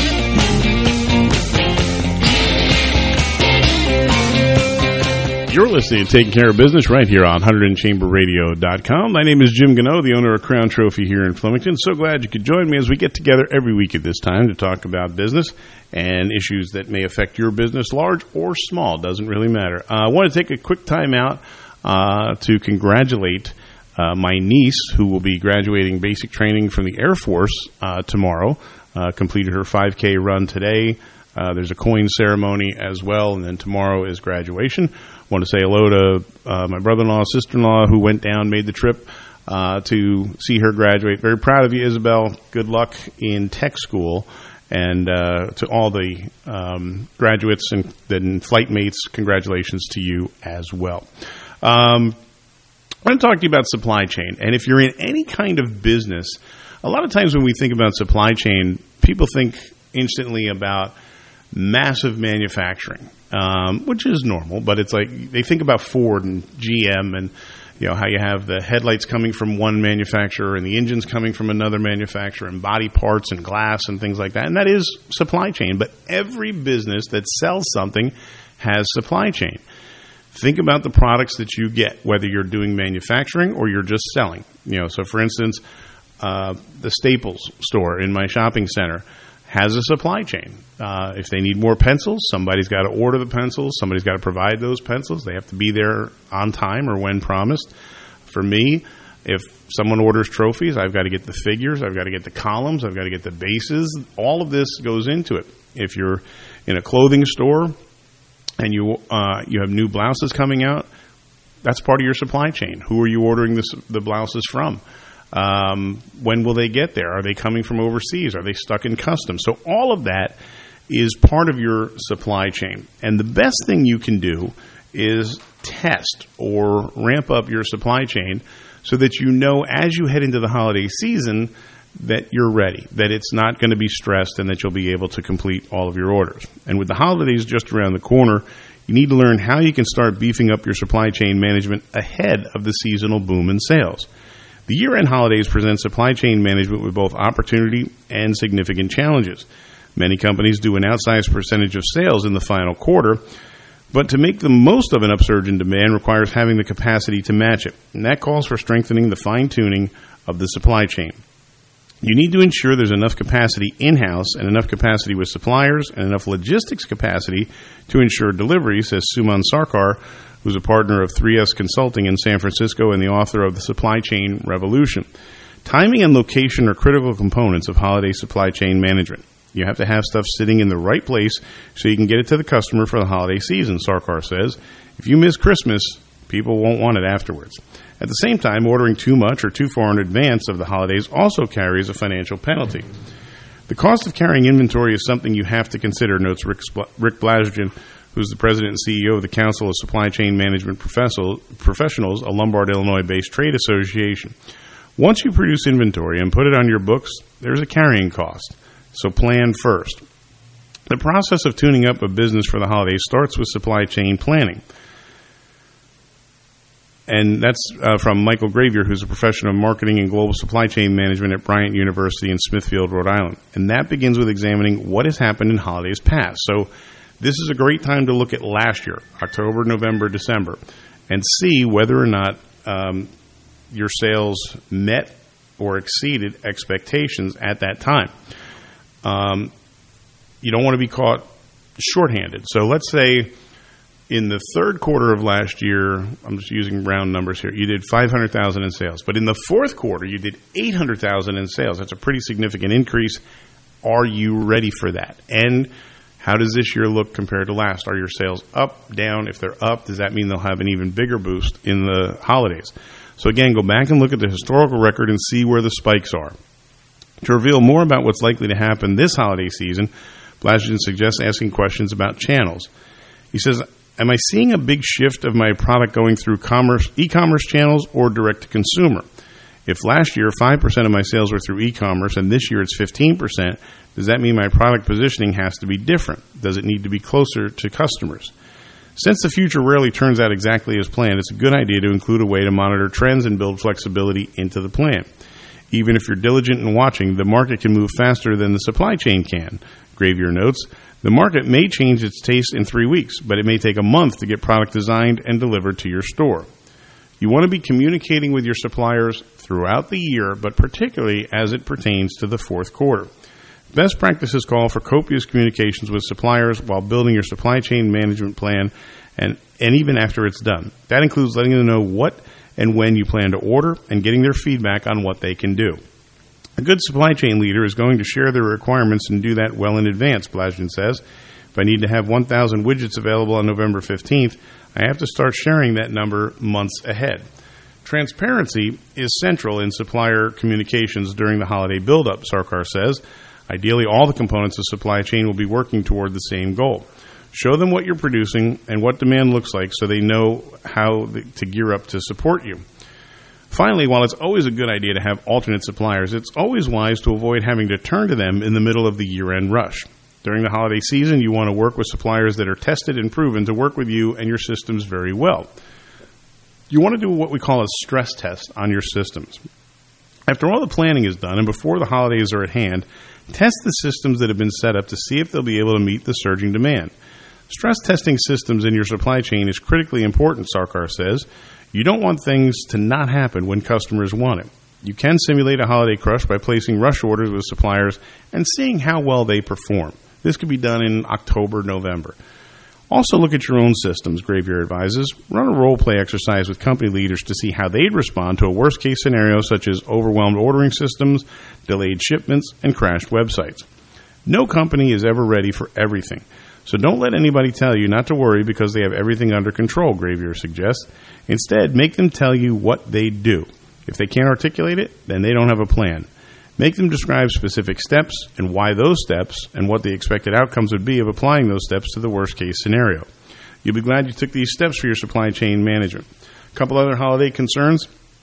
You're listening to Taking Care of Business right here on one hundred chamber radio dot com. My name is Jim Gano, the owner of Crown Trophy here in Flemington. So glad you could join me as we get together every week at this time to talk about business and issues that may affect your business, large or small. Doesn't really matter. Uh, I want to take a quick time out uh, to congratulate uh, my niece, who will be graduating basic training from the Air Force uh, tomorrow. Uh, completed her five K run today. Uh, there's a coin ceremony as well, and then tomorrow is graduation. Want to say hello to uh, my brother-in-law, sister-in-law, who went down, made the trip uh, to see her graduate. Very proud of you, Isabel. Good luck in tech school. And uh, to all the um, graduates and then flight mates, congratulations to you as well. Um, I want to talk to you about supply chain. And if you're in any kind of business, a lot of times when we think about supply chain, people think instantly about massive manufacturing, um, which is normal, but it's like they think about Ford and G M and, you know, how you have the headlights coming from one manufacturer and the engines coming from another manufacturer and body parts and glass and things like that. And that is supply chain. But every business that sells something has supply chain. Think about the products that you get, whether you're doing manufacturing or you're just selling. You know, so for instance, uh, the Staples store in my shopping center has a supply chain. Uh, if they need more pencils, somebody's got to order the pencils. Somebody's got to provide those pencils. They have to be there on time or when promised. For me, if someone orders trophies, I've got to get the figures. I've got to get the columns. I've got to get the bases. All of this goes into it. If you're in a clothing store and you uh, you have new blouses coming out, that's part of your supply chain. Who are you ordering this, the blouses from? Um, when will they get there? Are they coming from overseas? Are they stuck in customs? So all of that is part of your supply chain. And the best thing you can do is test or ramp up your supply chain so that you know as you head into the holiday season that you're ready, that it's not going to be stressed, and that you'll be able to complete all of your orders. And with the holidays just around the corner, you need to learn how you can start beefing up your supply chain management ahead of the seasonal boom in sales. The year-end holidays present supply chain management with both opportunity and significant challenges. Many companies do an outsized percentage of sales in the final quarter, but to make the most of an upsurge in demand requires having the capacity to match it, and that calls for strengthening the fine-tuning of the supply chain. You need to ensure there's enough capacity in-house and enough capacity with suppliers and enough logistics capacity to ensure delivery, says Suman Sarkar, who's a partner of three S Consulting in San Francisco and the author of The Supply Chain Revolution. Timing and location are critical components of holiday supply chain management. You have to have stuff sitting in the right place so you can get it to the customer for the holiday season, Sarkar says. If you miss Christmas, people won't want it afterwards. At the same time, ordering too much or too far in advance of the holidays also carries a financial penalty. The cost of carrying inventory is something you have to consider, notes Rick, Spl- Rick Blasgen, who's the president and C E O of the Council of Supply Chain Management Professionals, a Lombard, Illinois-based trade association. Once you produce inventory and put it on your books, there's a carrying cost, so plan first. The process of tuning up a business for the holidays starts with supply chain planning. And that's uh, from Michael Gravier, who's a professor of marketing and global supply chain management at Bryant University in Smithfield, Rhode Island. And that begins with examining what has happened in holidays past. So this is a great time to look at last year, October, November, December, and see whether or not um, your sales met or exceeded expectations at that time. Um, you don't want to be caught shorthanded. So let's say in the third quarter of last year, I'm just using round numbers here, you did five hundred thousand dollars in sales. But in the fourth quarter, you did eight hundred thousand dollars in sales. That's a pretty significant increase. Are you ready for that? And how does this year look compared to last? Are your sales up, down? If they're up, does that mean they'll have an even bigger boost in the holidays? So again, go back and look at the historical record and see where the spikes are. To reveal more about what's likely to happen this holiday season, Blasgen suggests asking questions about channels. He says, am I seeing a big shift of my product going through commerce, e-commerce channels or direct-to-consumer? If last year five percent of my sales were through e-commerce and this year it's fifteen percent, does that mean my product positioning has to be different? Does it need to be closer to customers? Since the future rarely turns out exactly as planned, it's a good idea to include a way to monitor trends and build flexibility into the plan. Even if you're diligent in watching, the market can move faster than the supply chain can. Gravier notes, The market may change its taste in three weeks, but it may take a month to get product designed and delivered to your store. You want to be communicating with your suppliers throughout the year, but particularly as it pertains to the fourth quarter. Best practices call for copious communications with suppliers while building your supply chain management plan and, and even after it's done. That includes letting them know what and when you plan to order and getting their feedback on what they can do. A good supply chain leader is going to share their requirements and do that well in advance, Blazin says. If I need to have one thousand widgets available on November fifteenth, I have to start sharing that number months ahead. Transparency is central in supplier communications during the holiday buildup, Sarkar says. Ideally, all the components of supply chain will be working toward the same goal. Show them what you're producing and what demand looks like so they know how to gear up to support you. Finally, while it's always a good idea to have alternate suppliers, it's always wise to avoid having to turn to them in the middle of the year-end rush. During the holiday season, you want to work with suppliers that are tested and proven to work with you and your systems very well. You want to do what we call a stress test on your systems. After all the planning is done and before the holidays are at hand, test the systems that have been set up to see if they'll be able to meet the surging demand. Stress testing systems in your supply chain is critically important, Sarkar says. You don't want things to not happen when customers want it. You can simulate a holiday crush by placing rush orders with suppliers and seeing how well they perform. This could be done in October, November. Also look at your own systems, Gravier advises. Run a role-play exercise with company leaders to see how they'd respond to a worst-case scenario such as overwhelmed ordering systems, delayed shipments, and crashed websites. No company is ever ready for everything. So don't let anybody tell you not to worry because they have everything under control, Gravier suggests. Instead, make them tell you what they do. If they can't articulate it, then they don't have a plan. Make them describe specific steps and why those steps and what the expected outcomes would be of applying those steps to the worst-case scenario. You'll be glad you took these steps for your supply chain management. A couple other holiday concerns.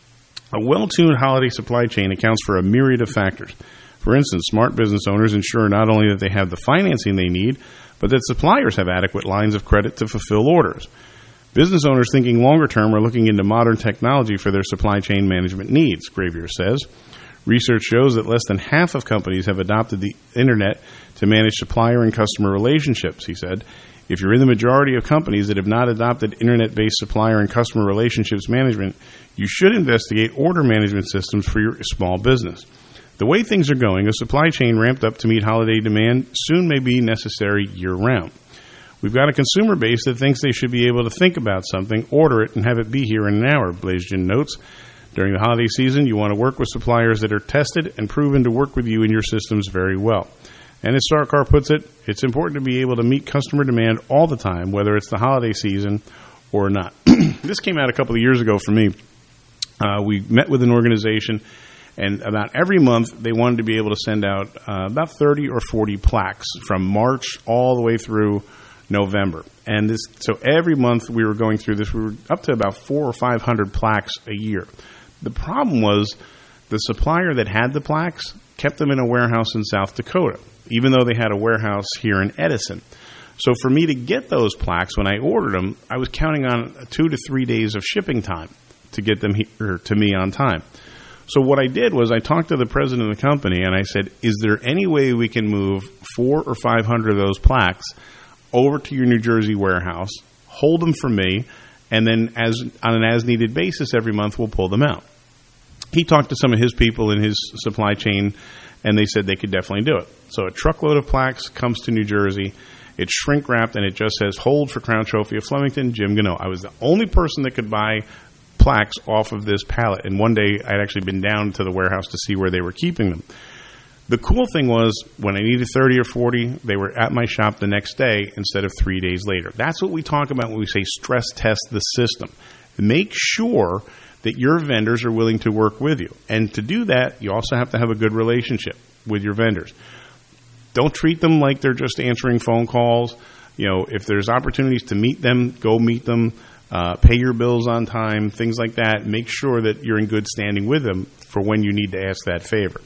A well-tuned holiday supply chain accounts for a myriad of factors. For instance, smart business owners ensure not only that they have the financing they need, but that suppliers have adequate lines of credit to fulfill orders. Business owners thinking longer term are looking into modern technology for their supply chain management needs, Gravier says. Research shows that less than half of companies have adopted the Internet to manage supplier and customer relationships, he said. If you're in the majority of companies that have not adopted Internet-based supplier and customer relationships management, you should investigate order management systems for your small business. The way things are going, a supply chain ramped up to meet holiday demand soon may be necessary year-round. We've got a consumer base that thinks they should be able to think about something, order it, and have it be here in an hour, Blazin notes. During the holiday season, you want to work with suppliers that are tested and proven to work with you in your systems very well. And as Sarkar puts it, it's important to be able to meet customer demand all the time, whether it's the holiday season or not. This came out a couple of years ago for me. Uh, we met with an organization, and about every month they wanted to be able to send out uh, about thirty or forty plaques from March all the way through November. And this, so every month we were going through this, we were up to about four or five hundred plaques a year. The problem was the supplier that had the plaques kept them in a warehouse in South Dakota, even though they had a warehouse here in Edison. So for me to get those plaques when I ordered them, I was counting on two to three days of shipping time to get them here to me on time. So what I did was I talked to the president of the company and I said, is there any way we can move four or five hundred of those plaques over to your New Jersey warehouse, hold them for me, and then as on an as-needed basis every month we'll pull them out. He talked to some of his people in his supply chain, and they said they could definitely do it. So a truckload of plaques comes to New Jersey. It's shrink-wrapped, and it just says, hold for Crown Trophy of Flemington, Jim Gano. I was the only person that could buy plaques off of this pallet, and one day I'd actually been down to the warehouse to see where they were keeping them. The cool thing was, when I needed thirty or forty, they were at my shop the next day instead of three days later. That's what we talk about when we say stress test the system. Make sure that your vendors are willing to work with you. And to do that, you also have to have a good relationship with your vendors. Don't treat them like they're just answering phone calls. You know, if there's opportunities to meet them, go meet them. Uh, pay your bills on time, things like that. Make sure that you're in good standing with them for when you need to ask that favor.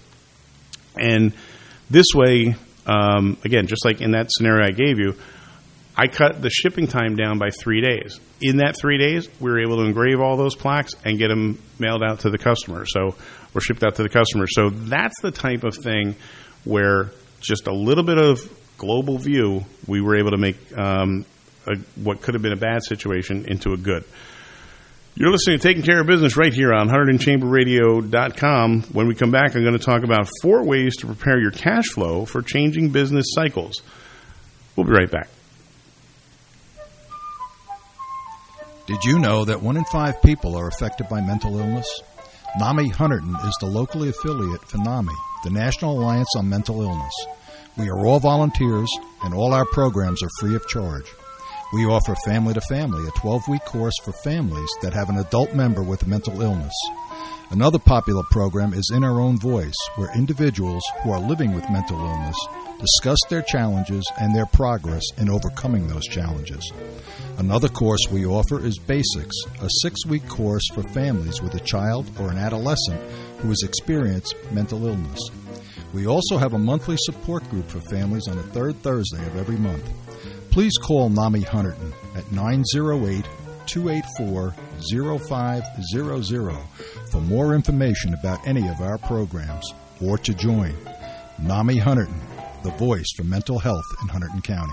And this way, um, again, just like in that scenario I gave you, I cut the shipping time down by three days. In that three days, we were able to engrave all those plaques and get them mailed out to the customer, so or shipped out to the customer. So that's the type of thing where just a little bit of global view, we were able to make um, a, what could have been a bad situation into a good. You're listening to Taking Care of Business right here on one hundred chamber radio dot com. When we come back, I'm going to talk about four ways to prepare your cash flow for changing business cycles. We'll be right back. Did you know that one in five people are affected by mental illness? NAMI Hunterdon is the locally affiliate for NAMI, the National Alliance on Mental Illness. We are all volunteers, and all our programs are free of charge. We offer Family to Family, a twelve-week course for families that have an adult member with a mental illness. Another popular program is In Our Own Voice, where individuals who are living with mental illness discuss their challenges and their progress in overcoming those challenges. Another course we offer is Basics, a six-week course for families with a child or an adolescent who has experienced mental illness. We also have a monthly support group for families on the third Thursday of every month. Please call NAMI Hunterdon at nine oh eight, two eight four, oh five hundred for more information about any of our programs or to join. NAMI Hunterdon, the voice for mental health in Hunterdon County.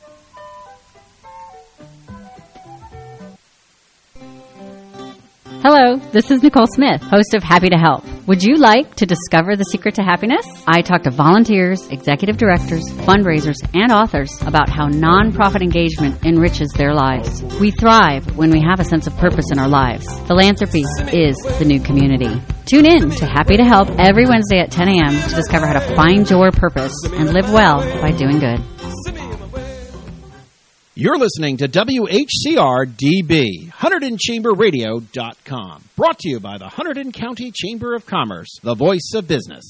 Hello, this is Nicole Smith, host of Happy to Help. Would you like to discover the secret to happiness? I talk to volunteers, executive directors, fundraisers, and authors about how nonprofit engagement enriches their lives. We thrive when we have a sense of purpose in our lives. Philanthropy is the new community. Tune in to Happy to Help every Wednesday at ten a.m. to discover how to find your purpose and live well by doing good. You're listening to W H C R D B, Hunterdon Chamber Radio dot com. Brought to you by the Hunterdon County Chamber of Commerce, the voice of business.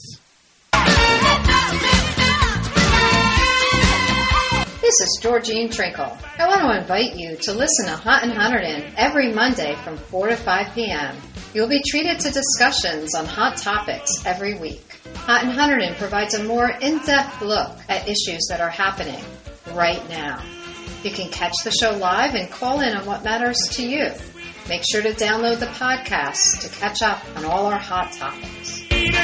This is Georgine Trinkle. I want to invite you to listen to Hunt and Hunterdon every Monday from four to five p.m. You'll be treated to discussions on hot topics every week. Hunt and Hunterdon provides a more in-depth look at issues that are happening right now. You can catch the show live and call in on what matters to you. Make sure to download the podcast to catch up on all our hot topics.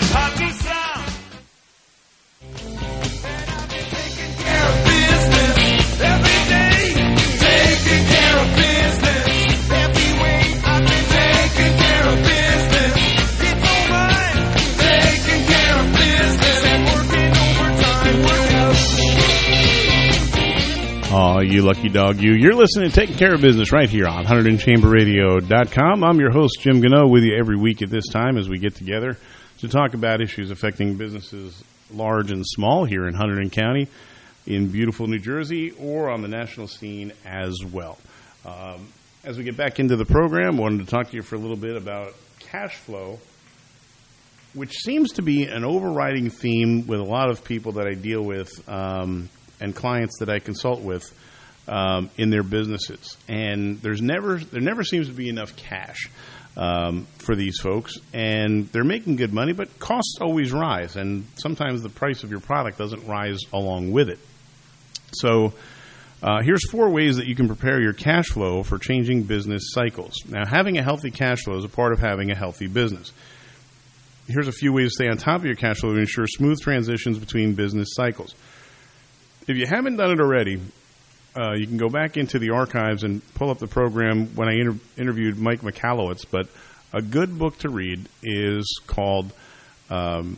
Aw, you lucky dog, you. You're listening to Taking Care of Business right here on Hunterdon chamber radio dot com. I'm your host, Jim Gano, with you every week at this time as we get together to talk about issues affecting businesses large and small here in Hunterdon County, in beautiful New Jersey, or on the national scene as well. Um, as we get back into the program, I wanted to talk to you for a little bit about cash flow, which seems to be an overriding theme with a lot of people that I deal with um, and clients that I consult with um, in their businesses. And there's never there never seems to be enough cash um, for these folks, and they're making good money, but costs always rise, and sometimes the price of your product doesn't rise along with it. So uh, here's four ways that you can prepare your cash flow for changing business cycles. Now, having a healthy cash flow is a part of having a healthy business. Here's a few ways to stay on top of your cash flow to ensure smooth transitions between business cycles. If you haven't done it already, uh, you can go back into the archives and pull up the program when I inter- interviewed Mike Michalowicz. But a good book to read is called um,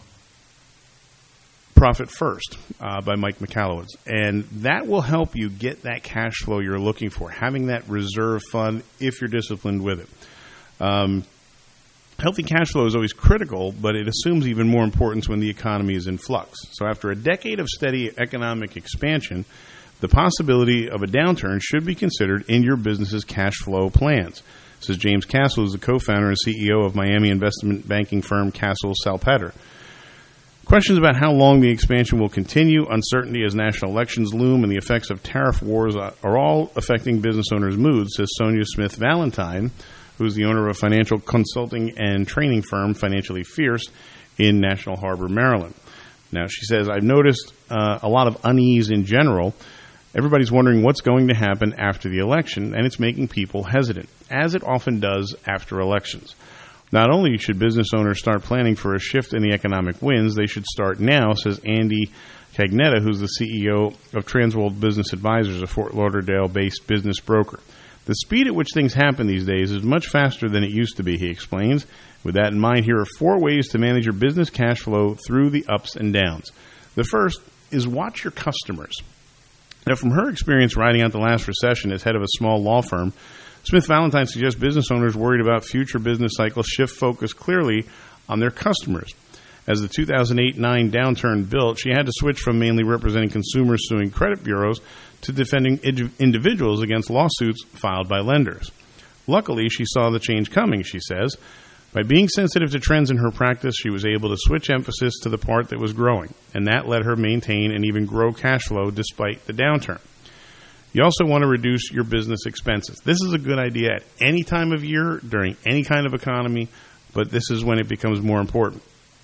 Profit First uh, by Mike Michalowicz. And that will help you get that cash flow you're looking for, having that reserve fund if you're disciplined with it. Um, Healthy cash flow is always critical, but it assumes even more importance when the economy is in flux. So after a decade of steady economic expansion, the possibility of a downturn should be considered in your business's cash flow plans. This is James Castle, who's the co-founder and C E O of Miami investment banking firm Castle Salpeter. Questions about how long the expansion will continue, uncertainty as national elections loom, and the effects of tariff wars are all affecting business owners' moods, says Sonia Smith Valentine, who's the owner of a financial consulting and training firm, Financially Fierce, in National Harbor, Maryland. Now, she says, I've noticed uh, a lot of unease in general. Everybody's wondering what's going to happen after the election, and it's making people hesitant, as it often does after elections. Not only should business owners start planning for a shift in the economic winds, they should start now, says Andy Cagnetta, who's the C E O of Transworld Business Advisors, a Fort Lauderdale-based business broker. The speed at which things happen these days is much faster than it used to be, he explains. With that in mind, here are four ways to manage your business cash flow through the ups and downs. The first is watch your customers. Now, from her experience riding out the last recession as head of a small law firm, Smith Valentine suggests business owners worried about future business cycles shift focus clearly on their customers. As the two thousand eight nine downturn built, she had to switch from mainly representing consumers suing credit bureaus to defending id- individuals against lawsuits filed by lenders. Luckily, she saw the change coming, she says. By being sensitive to trends in her practice, she was able to switch emphasis to the part that was growing, and that let her maintain and even grow cash flow despite the downturn. You also want to reduce your business expenses. This is a good idea at any time of year, during any kind of economy, but this is when it becomes more important.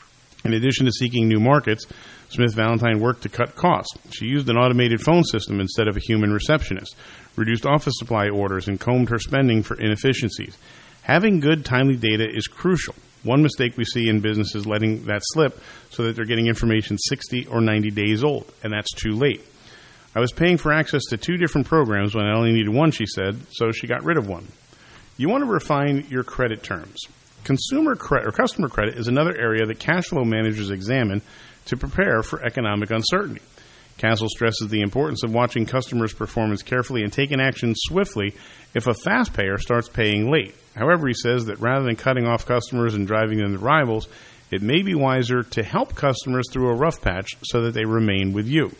In addition to seeking new markets, Smith Valentine worked to cut costs. She used an automated phone system instead of a human receptionist, reduced office supply orders, and combed her spending for inefficiencies. Having good, timely data is crucial. One mistake we see in business is letting that slip so that they're getting information sixty or ninety days old, and that's too late. I was paying for access to two different programs when I only needed one, she said, so she got rid of one. You want to refine your credit terms. Consumer credit or customer credit is another area that cash flow managers examine to prepare for economic uncertainty. Castle stresses the importance of watching customers' performance carefully and taking action swiftly if a fast payer starts paying late. However, he says that rather than cutting off customers and driving them to rivals, it may be wiser to help customers through a rough patch so that they remain with you.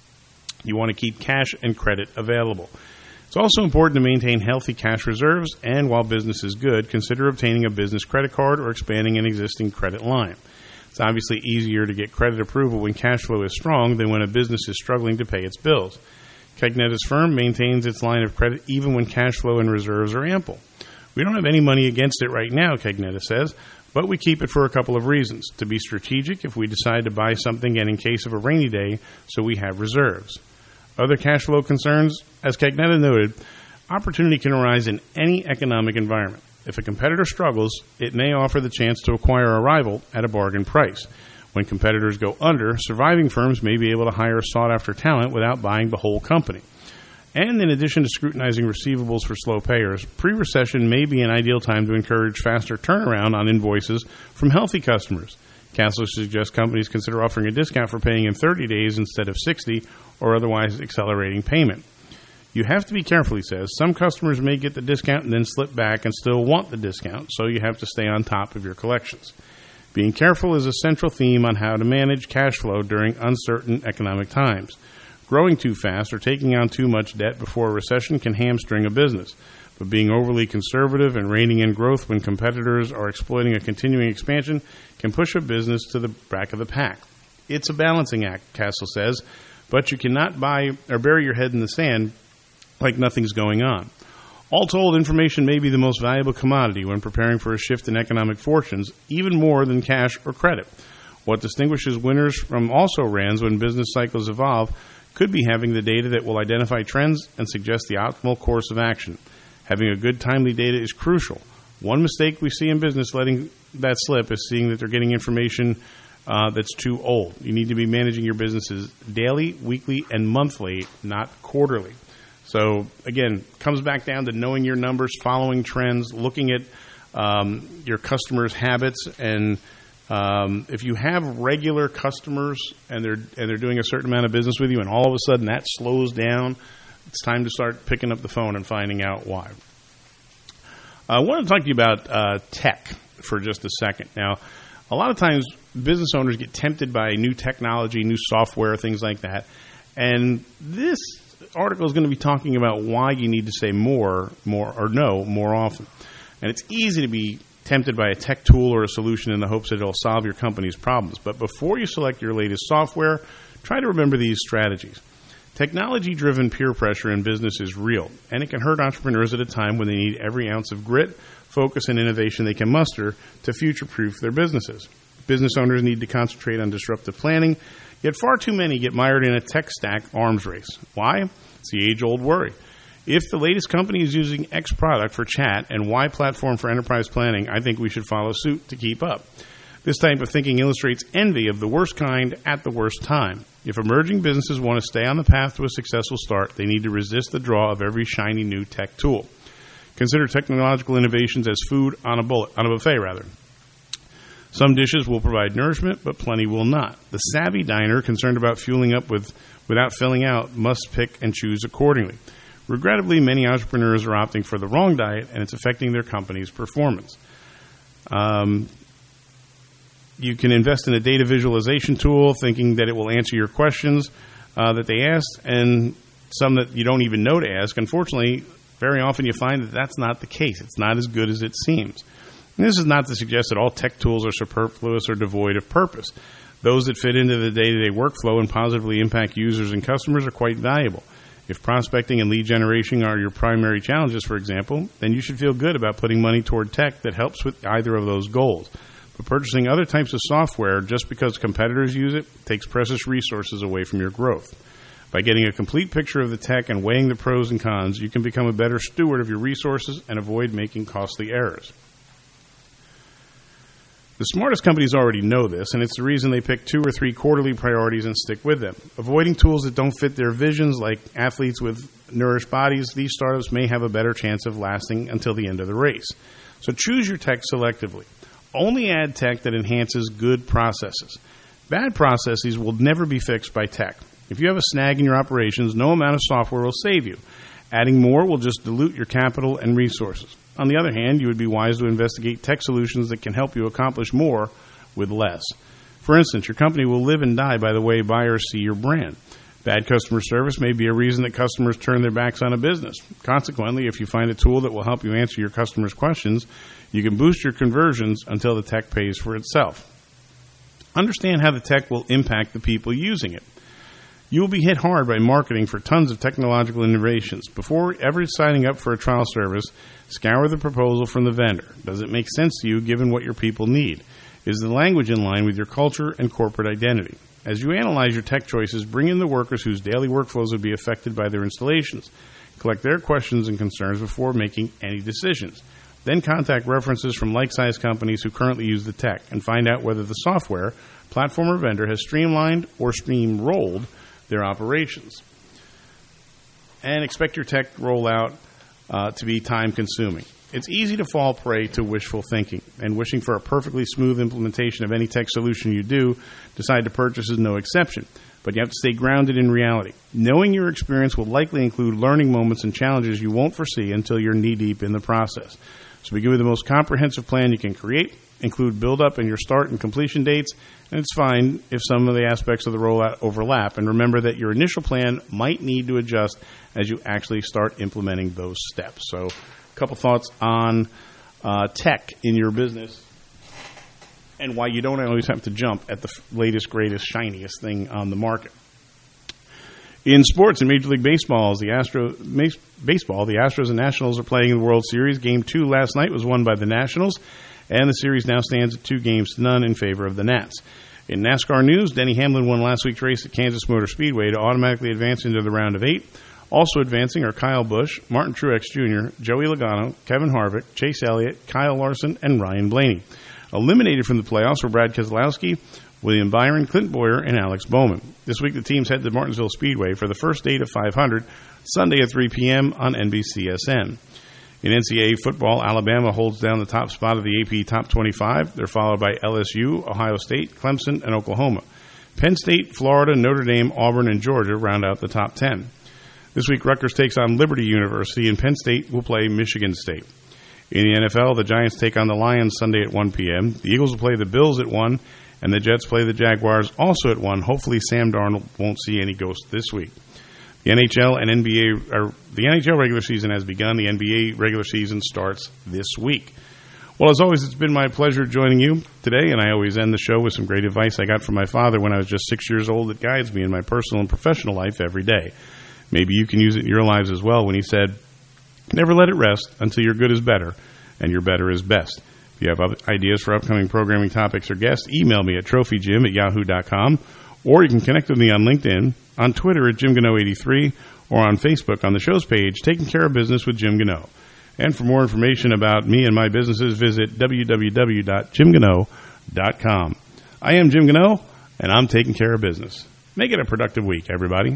You want to keep cash and credit available. It's also important to maintain healthy cash reserves, and while business is good, consider obtaining a business credit card or expanding an existing credit line. It's obviously easier to get credit approval when cash flow is strong than when a business is struggling to pay its bills. Cagnetta's firm maintains its line of credit even when cash flow and reserves are ample. We don't have any money against it right now, Cagnetta says, but we keep it for a couple of reasons. To be strategic if we decide to buy something and in case of a rainy day, so we have reserves. Other cash flow concerns, as Cagnetta noted, opportunity can arise in any economic environment. If a competitor struggles, it may offer the chance to acquire a rival at a bargain price. When competitors go under, surviving firms may be able to hire sought-after talent without buying the whole company. And in addition to scrutinizing receivables for slow payers, pre-recession may be an ideal time to encourage faster turnaround on invoices from healthy customers. Castle suggests companies consider offering a discount for paying in thirty days instead of sixty, or otherwise accelerating payment. You have to be careful, he says. Some customers may get the discount and then slip back and still want the discount, so you have to stay on top of your collections. Being careful is a central theme on how to manage cash flow during uncertain economic times. Growing too fast or taking on too much debt before a recession can hamstring a business, but being overly conservative and reining in growth when competitors are exploiting a continuing expansion can push a business to the back of the pack. It's a balancing act, Castle says, but you cannot buy or bury your head in the sand like nothing's going on. All told, information may be the most valuable commodity when preparing for a shift in economic fortunes, even more than cash or credit. What distinguishes winners from also-rans when business cycles evolve could be having the data that will identify trends and suggest the optimal course of action. Having a good, timely data is crucial. One mistake we see in business letting that slip is seeing that they're getting information uh, that's too old. You need to be managing your businesses daily, weekly, and monthly, not quarterly. So, again, comes back down to knowing your numbers, following trends, looking at um, your customers' habits, and um, if you have regular customers and they're and they're doing a certain amount of business with you, and all of a sudden that slows down, it's time to start picking up the phone and finding out why. I want to talk to you about uh, tech for just a second. Now, a lot of times business owners get tempted by new technology, new software, things like that, and this article is going to be talking about why you need to say more, more, or no more often. And it's easy to be tempted by a tech tool or a solution in the hopes that it'll solve your company's problems. But before you select your latest software, try to remember these strategies. Technology-driven peer pressure in business is real, and it can hurt entrepreneurs at a time when they need every ounce of grit, focus, and innovation they can muster to future-proof their businesses. Business owners need to concentrate on disruptive planning, yet far too many get mired in a tech stack arms race. Why? It's the age-old worry. If the latest company is using X product for chat and Y platform for enterprise planning, I think we should follow suit to keep up. This type of thinking illustrates envy of the worst kind at the worst time. If emerging businesses want to stay on the path to a successful start, they need to resist the draw of every shiny new tech tool. Consider technological innovations as food on a bullet, on a buffet, rather. Some dishes will provide nourishment, but plenty will not. The savvy diner, concerned about fueling up with without filling out, must pick and choose accordingly. Regrettably, many entrepreneurs are opting for the wrong diet, and it's affecting their company's performance. Um, you can invest in a data visualization tool, thinking that it will answer your questions uh, that they asked, and some that you don't even know to ask. Unfortunately, very often you find that that's not the case. It's not as good as it seems. And this is not to suggest that all tech tools are superfluous or devoid of purpose. Those that fit into the day-to-day workflow and positively impact users and customers are quite valuable. If prospecting and lead generation are your primary challenges, for example, then you should feel good about putting money toward tech that helps with either of those goals. But purchasing other types of software just because competitors use it takes precious resources away from your growth. By getting a complete picture of the tech and weighing the pros and cons, you can become a better steward of your resources and avoid making costly errors. The smartest companies already know this, and it's the reason they pick two or three quarterly priorities and stick with them. Avoiding tools that don't fit their visions, like athletes with nourished bodies, these startups may have a better chance of lasting until the end of the race. So choose your tech selectively. Only add tech that enhances good processes. Bad processes will never be fixed by tech. If you have a snag in your operations, no amount of software will save you. Adding more will just dilute your capital and resources. On the other hand, you would be wise to investigate tech solutions that can help you accomplish more with less. For instance, your company will live and die by the way buyers see your brand. Bad customer service may be a reason that customers turn their backs on a business. Consequently, if you find a tool that will help you answer your customers' questions, you can boost your conversions until the tech pays for itself. Understand how the tech will impact the people using it. You will be hit hard by marketing for tons of technological innovations. Before ever signing up for a trial service, scour the proposal from the vendor. Does it make sense to you given what your people need? Is the language in line with your culture and corporate identity? As you analyze your tech choices, bring in the workers whose daily workflows would be affected by their installations. Collect their questions and concerns before making any decisions. Then contact references from like-sized companies who currently use the tech and find out whether the software, platform, or vendor has streamlined or stream-rolled their operations. And expect your tech rollout uh, to be time-consuming. It's easy to fall prey to wishful thinking, and wishing for a perfectly smooth implementation of any tech solution you do decide to purchase is no exception. But you have to stay grounded in reality. Knowing your experience will likely include learning moments and challenges you won't foresee until you're knee-deep in the process. So begin with the most comprehensive plan you can create. Include build-up and your start and completion dates, and it's fine if some of the aspects of the rollout overlap. And remember that your initial plan might need to adjust as you actually start implementing those steps. So a couple thoughts on uh, tech in your business and why you don't always have to jump at the latest, greatest, shiniest thing on the market. In sports, in Major League Baseball, the Astro, baseball, the Astros and Nationals are playing in the World Series. Game two last night was won by the Nationals, and the series now stands at two games to none in favor of the Nats. In NASCAR news, Denny Hamlin won last week's race at Kansas Motor Speedway to automatically advance into the round of eight. Also advancing are Kyle Busch, Martin Truex Junior, Joey Logano, Kevin Harvick, Chase Elliott, Kyle Larson, and Ryan Blaney. Eliminated from the playoffs were Brad Keselowski, William Byron, Clint Boyer, and Alex Bowman. This week the teams head to Martinsville Speedway for the first date of five hundred, Sunday at three p.m. on N B C S N. In N C double A football, Alabama holds down the top spot of the A P Top twenty-five. They're followed by L S U, Ohio State, Clemson, and Oklahoma. Penn State, Florida, Notre Dame, Auburn, and Georgia round out the top ten. This week, Rutgers takes on Liberty University, and Penn State will play Michigan State. In the N F L, the Giants take on the Lions Sunday at one p.m. The Eagles will play the Bills at one, and the Jets play the Jaguars also at one. Hopefully, Sam Darnold won't see any ghosts this week. The N H L and N B A, or the N H L regular season has begun. The N B A regular season starts this week. Well, as always, it's been my pleasure joining you today, and I always end the show with some great advice I got from my father when I was just six years old that guides me in my personal and professional life every day. Maybe you can use it in your lives as well when he said, never let it rest until your good is better and your better is best. If you have ideas for upcoming programming topics or guests, email me at trophy jim at yahoo dot com, or you can connect with me on LinkedIn, on Twitter at Jim Gano eighty-three, or on Facebook on the show's page, Taking Care of Business with Jim Gano. And for more information about me and my businesses, visit w w w dot jim gano dot com. I am Jim Gano, and I'm taking care of business. Make it a productive week, everybody.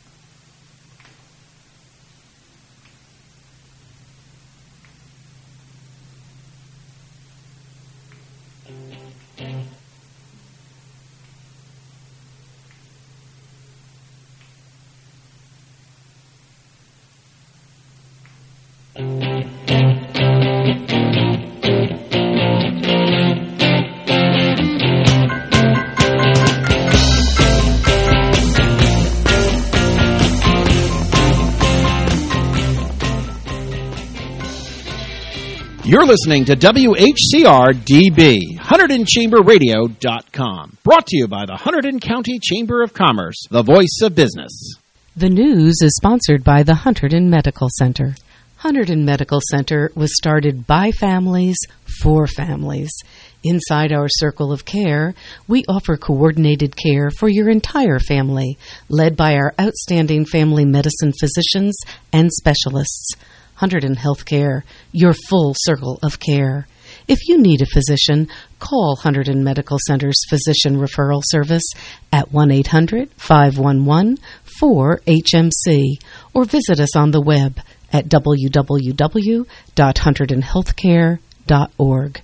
You're listening to W H C R D B, Hunterdon Chamber Radio dot com. Brought to you by the Hunterdon County Chamber of Commerce, the voice of business. The news is sponsored by the Hunterdon Medical Center. Hunterdon Medical Center was started by families for families. Inside our circle of care, we offer coordinated care for your entire family, led by our outstanding family medicine physicians and specialists. Hunterdon Healthcare, your full circle of care. If you need a physician, call Hunterdon Medical Center's Physician Referral Service at one eight hundred, five one one, four H M C or visit us on the web at w w w dot hunterdon healthcare dot org.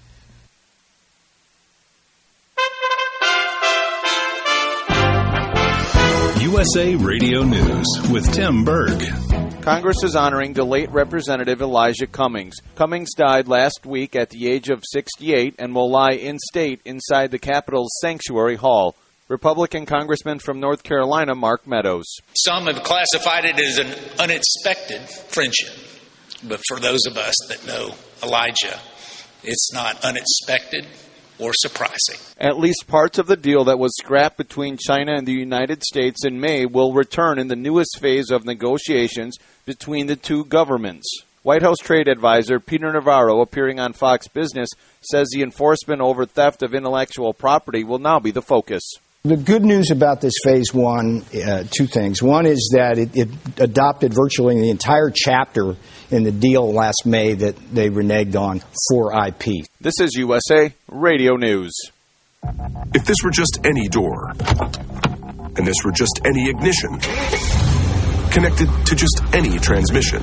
U S A Radio News with Tim Berg. Congress is honoring the late Representative Elijah Cummings. Cummings died last week at the age of sixty-eight and will lie in state inside the Capitol's Sanctuary Hall. Republican Congressman from North Carolina, Mark Meadows. Some have classified it as an unexpected friendship, but for those of us that know Elijah, it's not unexpected or surprising. At least parts of the deal that was scrapped between China and the United States in May will return in the newest phase of negotiations between the two governments. White House trade advisor Peter Navarro, appearing on Fox Business, says the enforcement over theft of intellectual property will now be the focus. The good news about this phase one, uh, two things. One is that it, it adopted virtually the entire chapter in the deal last May that they reneged on for I P. This is U S A Radio News. If this were just any door, and this were just any ignition, connected to just any transmission,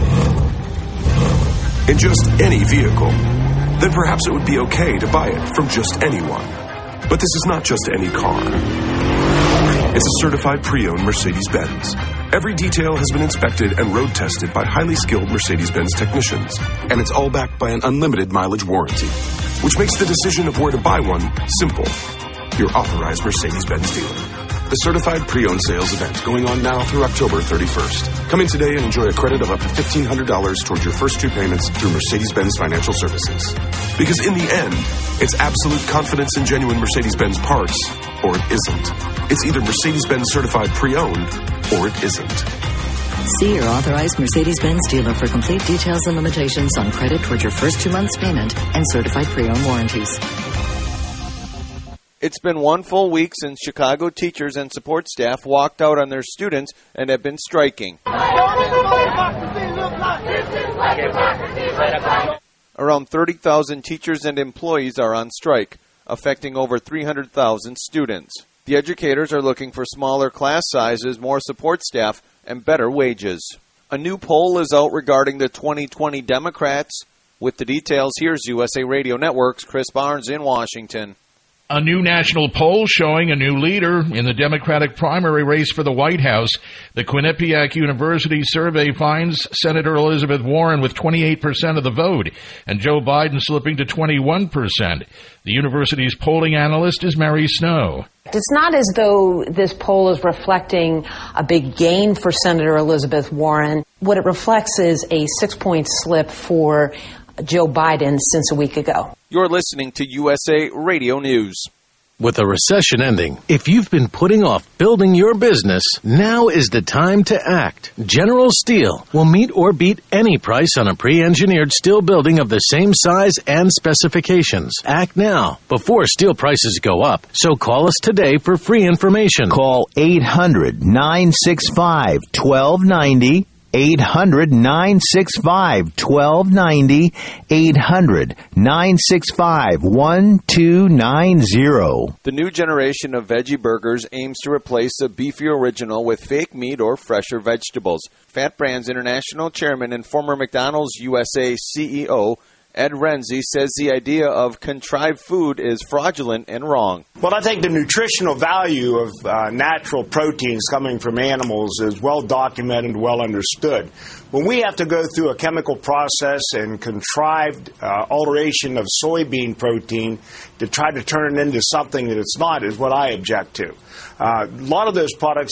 in just any vehicle, then perhaps it would be okay to buy it from just anyone. But this is not just any car. It's a certified pre-owned Mercedes-Benz. Every detail has been inspected and road tested by highly skilled Mercedes-Benz technicians. And it's all backed by an unlimited mileage warranty, which makes the decision of where to buy one simple. Your authorized Mercedes-Benz dealer. The certified pre-owned sales event going on now through October thirty-first. Come in today and enjoy a credit of up to fifteen hundred dollars towards your first two payments through Mercedes-Benz Financial Services. Because in the end, it's absolute confidence in genuine Mercedes-Benz parts, or it isn't. It's either Mercedes-Benz certified pre-owned, or it isn't. See your authorized Mercedes-Benz dealer for complete details and limitations on credit towards your first two months' payment and certified pre-owned warranties. It's been one full week since Chicago teachers and support staff walked out on their students and have been striking. Around thirty thousand teachers and employees are on strike, affecting over three hundred thousand students. The educators are looking for smaller class sizes, more support staff, and better wages. A new poll is out regarding the twenty twenty Democrats. With the details, here's U S A Radio Network's Chris Barnes in Washington. A new national poll showing a new leader in the Democratic primary race for the White House. The Quinnipiac University survey finds Senator Elizabeth Warren with twenty-eight percent of the vote and Joe Biden slipping to twenty-one percent. The university's polling analyst is Mary Snow. It's not as though this poll is reflecting a big gain for Senator Elizabeth Warren. What it reflects is a six-point slip for Joe Biden since a week ago. You're listening to U S A Radio News. With a recession ending, if you've been putting off building your business, now is the time to act. General Steel will meet or beat any price on a pre-engineered steel building of the same size and specifications. Act now, before steel prices go up. So call us today for free information. Call eight hundred, nine six five, one two nine zero. eight hundred, nine six five, one two nine zero, eight hundred, nine six five, one two nine zero. The new generation of veggie burgers aims to replace the beefy original with fake meat or fresher vegetables. Fat Brands International Chairman and former McDonald's U S A C E O Ed Renzi says the idea of contrived food is fraudulent and wrong. Well, I think the nutritional value of uh, natural proteins coming from animals is well documented and well understood. When we have to go through a chemical process and contrived uh, alteration of soybean protein to try to turn it into something that it's not is what I object to. Uh, a lot of those products